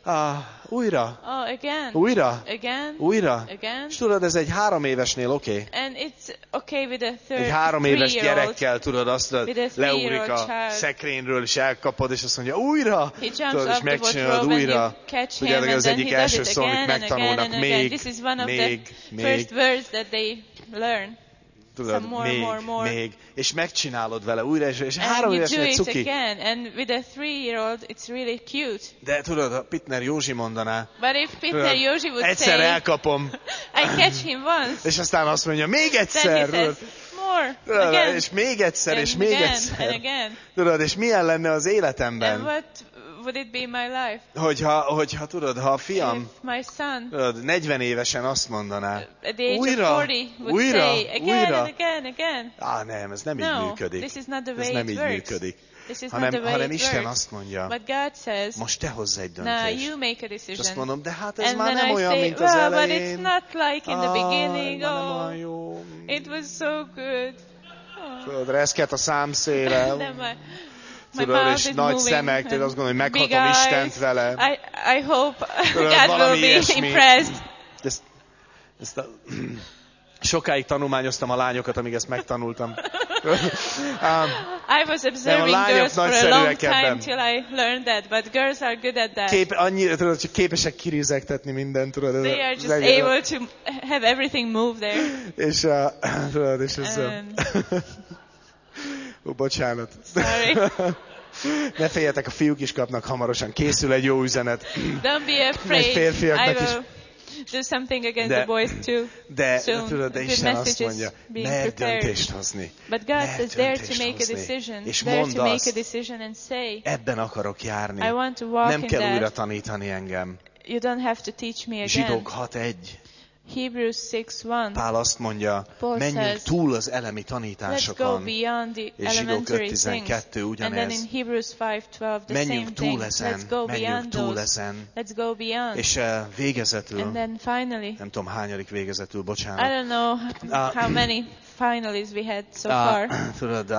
Újra. Oh, again. Újra. Again. Újra. Again. És tudod, ez egy 3 évesnél oké. And it's okay with a Egy 3 éves 3-year-old. gyerekkel, tudod, azt With a 3-year-old leugrik a child. szekrényről, és elkapod, és azt mondja, újra! He jumps Tudod, és up the megcsinálod wardrobe and újra. you catch him, Tudjátok, and az then egyik he does első it szó, amit again and again megtanulnak, and again. még, This is one of még, the first words that they learn. Tudod, Some more, more. még. És megcsinálod vele újra, és 3 And you do évesnél it cuki. again, and with a 3-year-old, it's really cute. De tudod, a Pittner Józsi mondaná, But if Peter Yoshi would egyszer say, elkapom, I catch him once, és aztán azt mondja, még then egyszer, he tudod, says, more, tudod, again, és még egyszer, és and még again, egyszer. and again. Tudod, és milyen lenne az And életemben, what would it be in my life? hogyha tudod, ha a fiam, If my son, tudod, 40 évesen azt mondaná, at the age újra, of 40, would újra, say, again újra. and again, again. Nem, ez nem így No, működik. this is not the Ez way nem it így works. működik. This is not the way Hanem it Isten works. azt mondja, But God says, most te hozz egy now döntést. you make a És azt decision. mondom, de hát ez And már then nem I olyan, say, mint az well, but elején. it's not like in the beginning. már nem Oh, olyan jó. it was so good. Oh. Tudod, reszket a számszéle. Then my Tudod, mouth és is nagy moving szemek, tudod, and azt gondolom, hogy big meghatom eyes. Istent vele. I hope Tudod, God will valami be ilyesmi. impressed. Ezt sokáig tanulmányoztam a lányokat, amíg ezt megtanultam. I was observing lányok girls for a long nagyszerűek time ebben. till I learned that, but girls are good at that. Annyira, tudod, hogy képesek kirizegtetni mindent, tudod. They are just able to have everything move there. És, tudod, és ez... bocsánat. Sorry. Ne féljetek, a fiúk is kapnak hamarosan. Készül egy jó üzenet. Don't be afraid. férfiaknak I will do something against De- the boys too. De Soon, tudod, de the Isten azt message is mondja, being mer prepared. döntést hozni. But God Mer says there to döntést make a hozni. decision. És There mondd to make a azt, decision and say, ebben akarok járni. I want to walk Nem in kell újra that. tanítani engem. You don't have to teach me again. Zsidók 6:1. Hebrews 6:1. Pál azt mondja, Paul menjünk says, túl az elemi Let's go tanításokon. beyond the És Zsidók elementary things. 5:12 And then ugyanez. in Hebrews 5:12 the same Menjünk thing. túl ezen, Let's go menjünk beyond túl those. ezen. Let's go beyond. És végezetül, And then finally, nem tudom hányadik végezetül, I bocsánat. don't know how many finalies we had so far, Tudod,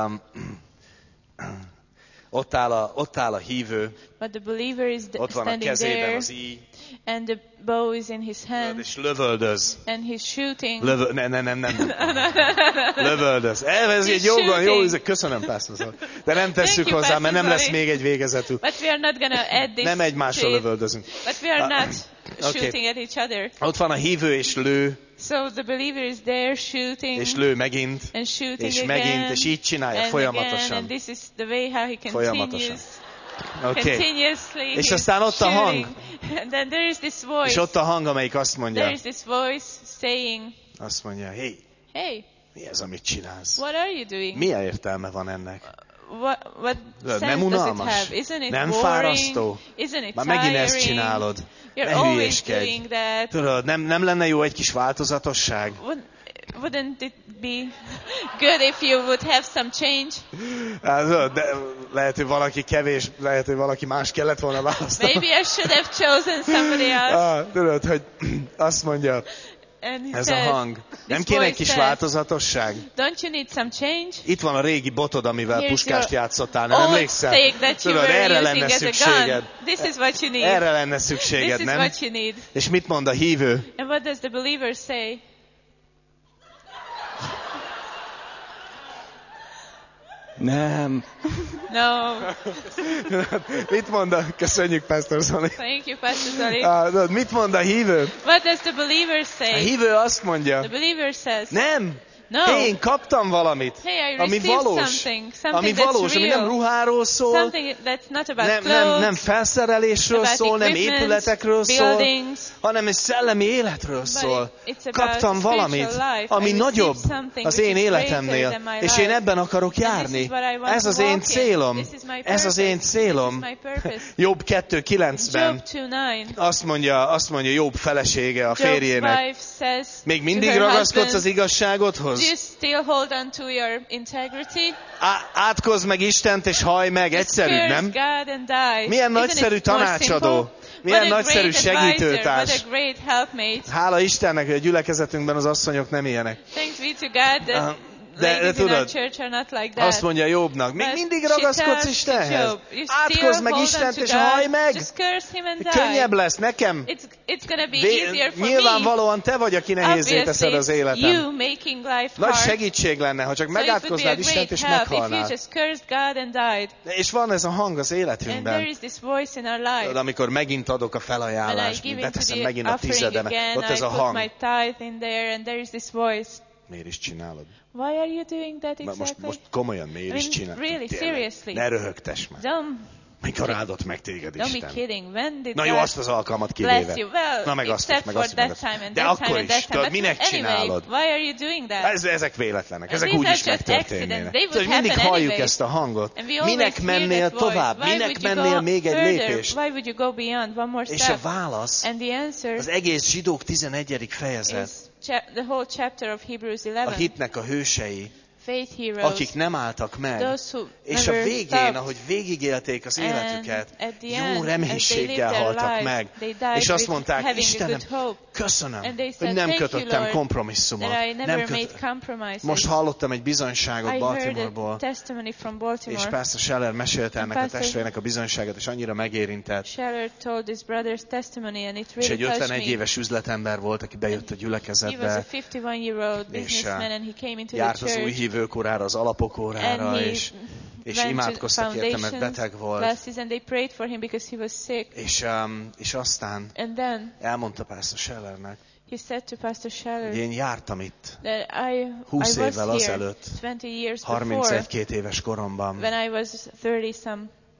ott áll a hívő, but the believer is ott van a standing kezében there, az íj, and the bow is in his tudod, hand, és lövöldöz. and he's shooting. Nem. Lövöldöz. Ez egy jó, köszönöm, pásztor. De nem tesszük you, hozzá, mert nem lesz Pastor Zoli. még egy végezetül. But we are not going to add this Nem egymásra to it. lövöldözünk. But we are not okay. shooting at each other. Ott van a hívő, és lő, So the believer is there shooting és lő megint, and shooting és again, megint, és így csinálja and folyamatosan. again, and this is the way how he Folyamatosan. continues. Oké. Continuously És he's aztán ott a hang. shooting. And then there is this voice. És ott a hang, amelyik azt There mondja, is this voice saying, azt mondja, hey, hey, mi ez, amit csinálsz? what are you doing? Milyen értelme van ennek? What Nem sense does it unalmas? have? Isn't it Nem boring? fárasztó? Isn't it Már megint ezt tiring? csinálod. You're Ne always hülyéskedj. doing that. Tudod, nem lenne jó egy kis változatosság? Wouldn't it be good if you would have some change? Hát, de lehet, hogy valaki kevés, lehet, hogy valaki más kellett volna választani. Maybe I should have chosen somebody else. Tudod, hogy azt mondja, And he ez a said, hang. Nem this kéne egy voice kis says, változatosság? Don't you need some change? Itt van a régi botod, amivel Here's puskást your játszottál, nem old emlékszel? stake that you Tudod, were erre using lenne as a szükséged. gun. This is what you need. Erre lenne This szükséged, is nem? what you need. És mit mond a hívő? And what does the believer say? Nem. No. Mit mond köszönjük, Pastor Zoli. Thank you, Pastor Zoli. Mit mond a hívő? What does the believer A say? hívő azt mondja, The believer says, nem. no. Hey, én kaptam valamit, Hey, I ami received valós, something ami that's valós, ami nem real. ruháról szól, Something that's not about nem clothes, felszerelésről about szól, nem equipment, épületekről szól, buildings, hanem egy szellemi életről szól. it's about Kaptam valamit, spiritual life. ami I nagyobb received something az which én is életemnél, greater than my és én life. ebben akarok And this járni. is what I want Ez to az én walk in. célom. This is my Ez az én purpose. célom. This is my purpose. Jobb 2:9-ben Job 2:9. azt mondja Jobb felesége a Job's férjének. wife says Még to mindig her ragaszkodsz husband, az igazságodhoz? do you still hold on to your integrity? Átkozz meg Istent és hajj meg, egyszerű, Curse nem? God and die. Milyen Isn't nagyszerű it more tanácsadó, simple? milyen What a nagyszerű great advisor, segítőtárs. what a great helpmate. Hála Istennek, hogy a gyülekezetünkben az asszonyok nem ilyenek. Thanks be to God that ladies in our tudod, church are not like that. azt mondja Jobbnak, még But mindig she ragaszkodsz tells Istenhez. Job, you Átkozd still meg hold Istent on és to hallj God, meg. just curse him and die. Könnyebb lesz nekem. It's gonna be easier for me. Nyilvánvalóan te vagy, aki nehézzé teszed az Obviously, életem. you making life Nagy hard. segítség lenne, ha csak So it would be a megátkoznád Istent great és help if you meghalnál. just cursed God and died. És van ez a hang az And there életünkben. is this voice in our life. Amikor megint adok a When I felajánlást, give into beteszem the megint a offering tizedemet, again, ott ez I a put hang. my tithe in there, and there is this voice. Miért is csinálod? Why are you doing that Most exactly? komolyan miért is csinálod? Really, Tényleg. seriously. Ne röhögtess már. Don't Mikor áldott meg téged be Isten? kidding. When did Na jó, God azt az alkalmat bless kivéve. you? Well, Na meg azt, except meg for azt, meg that azt. time and De that time akkor and is, that time. tudod, But minek anyway, csinálod? why are you doing that? Ezek véletlenek, ezek these úgy are is just megtörténnének. accidents. They would Tudod, mindig happen halljuk anyway. ezt a hangot. And we always Minek hear mennél that voice. tovább? Why Minek would you mennél go még egy further? lépést? Why would you go beyond one more És a step? válasz, And the answer az egész Zsidók 11. fejezet, is the whole chapter of Hebrews a 11. hitnek a hősei, Faith heroes, akik nem álltak meg, those who és a never végén, stopped. ahogy végigélték az And életüket, at the jó end, as they reménységgel lived their haltak lives, meg, they died és azt with mondták, having a Istenem, good hope. köszönöm, And they hogy said, nem "Thank you, kötöttem Lord, kompromisszumot. that I never Nem made köt... compromises." Most hallottam egy bizonyságot I heard a Baltimoreból, testimony from és Baltimore. Pastor Scheller mesélte ennek a Pastor- testvének a bizonyságot, és annyira megérintett. Scheller told his brother's testimony, and it És really egy touched 51 me. éves üzletember volt, aki bejött a He was a gyülekezetbe, 51-year-old és businessman, and he came into the járt az új church. hívők órára, az alapok órára, And he és went to imádkoztak érte, mert foundations beteg volt. classes, and they prayed for him because he was sick. És aztán And then elmondta Pastor Schellernek, he said to Pastor Scheller hogy én jártam itt that I 20 was évvel here azelőtt, 20 years before 31-2 éves koromban, when I was 30-some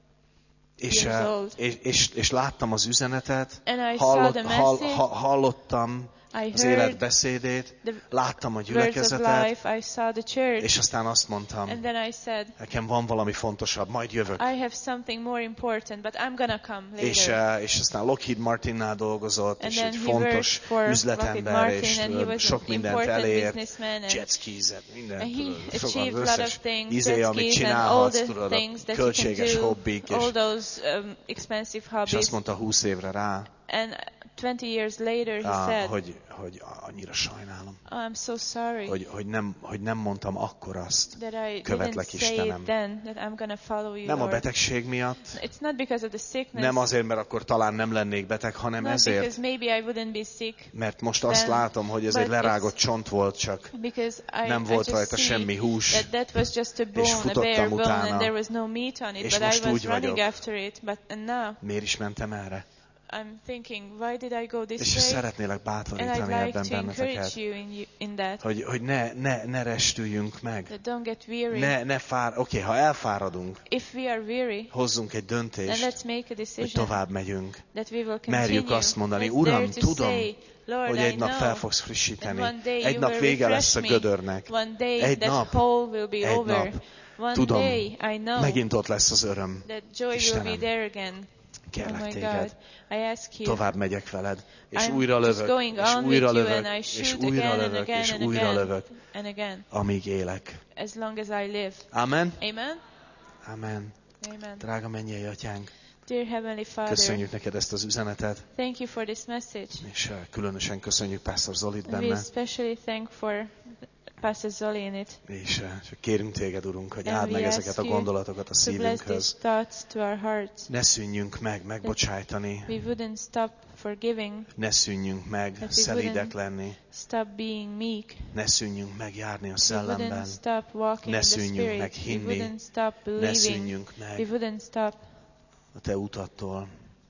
years old. és láttam az üzenetet, And I saw the message. hallottam I az heard élet beszédét, the láttam a words of gyülekezetet, life. I saw the church. és aztán azt mondtam, And then I said, nekem van valami fontosabb, majd jövök. I have something more important, but I'm gonna come És later. aztán Lockheed Martinnál dolgozott, And és then egy he worked fontos for Lockheed üzletember, Martin, és and he was sok an mindent important elért, businessman, and jetskizet, mindent, And he tudod, achieved a az lot összes of things, izé, jet amit skis and all csinálhatsz, the tudod, things a that you can költséges do, hobbik, all those expensive és hobbies. azt mondta 20 évre rá, And 20 years later he said, hogy annyira sajnálom, oh, I'm so sorry hogy nem mondtam akkor azt, that I didn't követlek say Istenem. it then, that I'm gonna follow you, Nem a Lord. betegség miatt, It's not because of the sickness, nem azért, mert akkor talán nem lennék beteg, hanem not ezért, because maybe I wouldn't be sick, mert most azt then, látom, hogy ez but egy lerágott csont volt csak, because nem I volt just rajta see semmi hús, that was just a bone, a futottam bare bone, utána. and there was no meat on it, És but I most was úgy running vagyok. after it. And now miért is mentem erre? I'm thinking, why did I go És this way? szeretnélek And I'd bátorítani like ebben to encourage benneteket, you in that. hogy ne restüljünk meg. That don't get weary. Oké, ha elfáradunk, If we are weary, hozzunk egy then döntést, let's make a hogy decision tovább megyünk. that we will continue. Merjük azt mondani, Let's Uram, dare to tudom, say, Lord, hogy I egy nap know fel fogsz that frissíteni. one day Egy you nap will vége lesz refresh a me. gödörnek. One day Egy that nap, hole will be egy over. nap, One tudom, day I know megint ott lesz az öröm. that joy will Istenem, be there again. Oh kérlek my God, téged, I ask you. tovább megyek veled, és I'm újra just lövök, going és on újra with you lövök, and I és shoot újra again and lövök, again és and újra again lövök, and again, amíg élek. as long as I live. Amen? Amen? Amen. Amen. Drága mennyei atyánk, Dear Heavenly Father, köszönjük neked ezt az üzenetet, thank you for this message. és különösen köszönjük Pastor Zolit We benne, especially thank for Pastor Zoli in it. és kérünk téged, Urunk, hogy And áld meg we ezeket ask a you gondolatokat a To bless these szívünkhöz. thoughts to our hearts. Ne szűnjünk meg megbocsájtani, We wouldn't stop forgiving, ne szűnjünk meg That we szelídek wouldn't lenni, stop being meek. ne szűnjünk meg járni a We szellemben, wouldn't stop walking Ne in the szűnjünk meg Spirit. We hinni. wouldn't stop ne believing. szűnjünk We meg wouldn't stop a te utattól.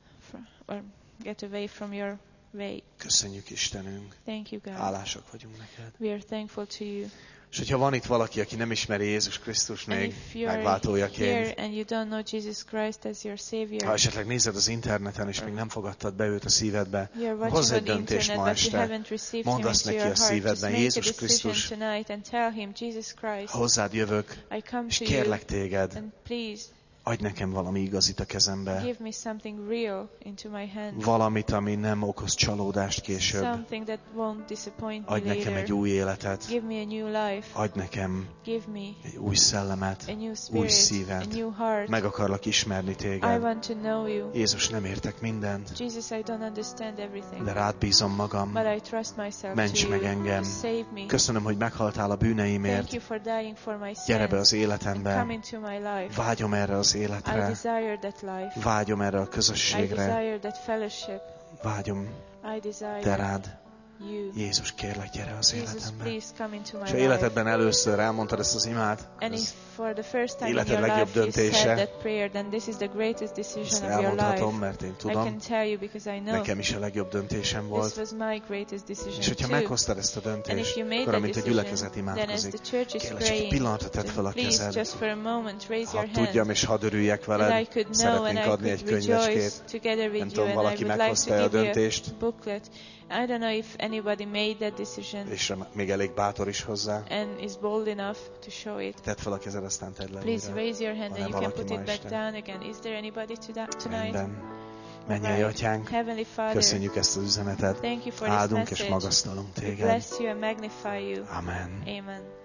or get away from your way. Köszönjük, Istenünk, Thank you, God. hálásak vagyunk neked. We are thankful to you. És hogyha van itt valaki, aki nem ismeri Jézus Krisztus And még if you are megváltójaként, here and you don't know Jesus Christ as your Savior, ha esetleg nézed az interneten, és még nem fogadtad be őt a szívedbe, you're watching hozz on egy the döntést internet, ma but you este. haven't received Mondd Him azt into neki your a heart. Just szívedben, make a Jézus decision Krisztus, tonight and tell Him, Jesus Christ, hozzád jövök, I come és to you kérlek téged, and please Adj nekem valami igazit a kezembe. Give me something real into my hand. Valamit, ami nem okoz csalódást később. Something that won't disappoint me Adj nekem later. egy új életet. Give me a new life. Adj nekem Give me egy új szellemet, a new új spirit, szívet. a new heart. Meg akarlak ismerni I téged. want to know you. Jézus, nem értek mindent, Jesus, I don't understand everything. de rád bízom magam. But I trust myself Ments to meg you. engem. Save me. Köszönöm, hogy meghaltál a Thank bűneimért. you for dying for my Gyere be sins. az életembe. Come into my life. Vágyom erre az I életre. desire that life. Vágyom erre a I közösségre. desire that fellowship. Vágyom I desire te rád. you. Jézus, kérlek, gyere az Jesus, életembe. please come into my És ha life. életedben először elmondtad ezt az imát, And if for the first time in életed your legjobb life you döntése. said that prayer, then this is the greatest ezt decision of your life. elmondhatom, mert én I tudom, can tell you because I know nekem is a legjobb döntésem this volt. was my greatest És decision hogyha too. meghoztad ezt a And if döntést, you made akkor that amint a gyülekezet decision, then as imádkozik, the church is kérlek, csak egy praying, pillanatra tedd fel a please kezed. just for a moment raise Ha your hand. tudjam és hadd örüljek That I veled, could know and szeretnénk I adni egy could rejoice könyvecskét. together Nem with you, tudom, and I valaki would like meghozta-e to a give you a döntést, booklet. I don't know if anybody made that decision és még elég bátor is hozzá. and is bold enough to show it. Tedd fel a kezed, aztán tedd le Please újra. raise your hand Van-e and you can valaki put ma it back este? down again. Is there anybody tonight? Rendben. Mennyei Right. Atyánk, Heavenly Father, köszönjük ezt az üzenetet. thank you for this Áldunk és message. magasztalunk We téged. bless you and magnify you. Amen. Amen.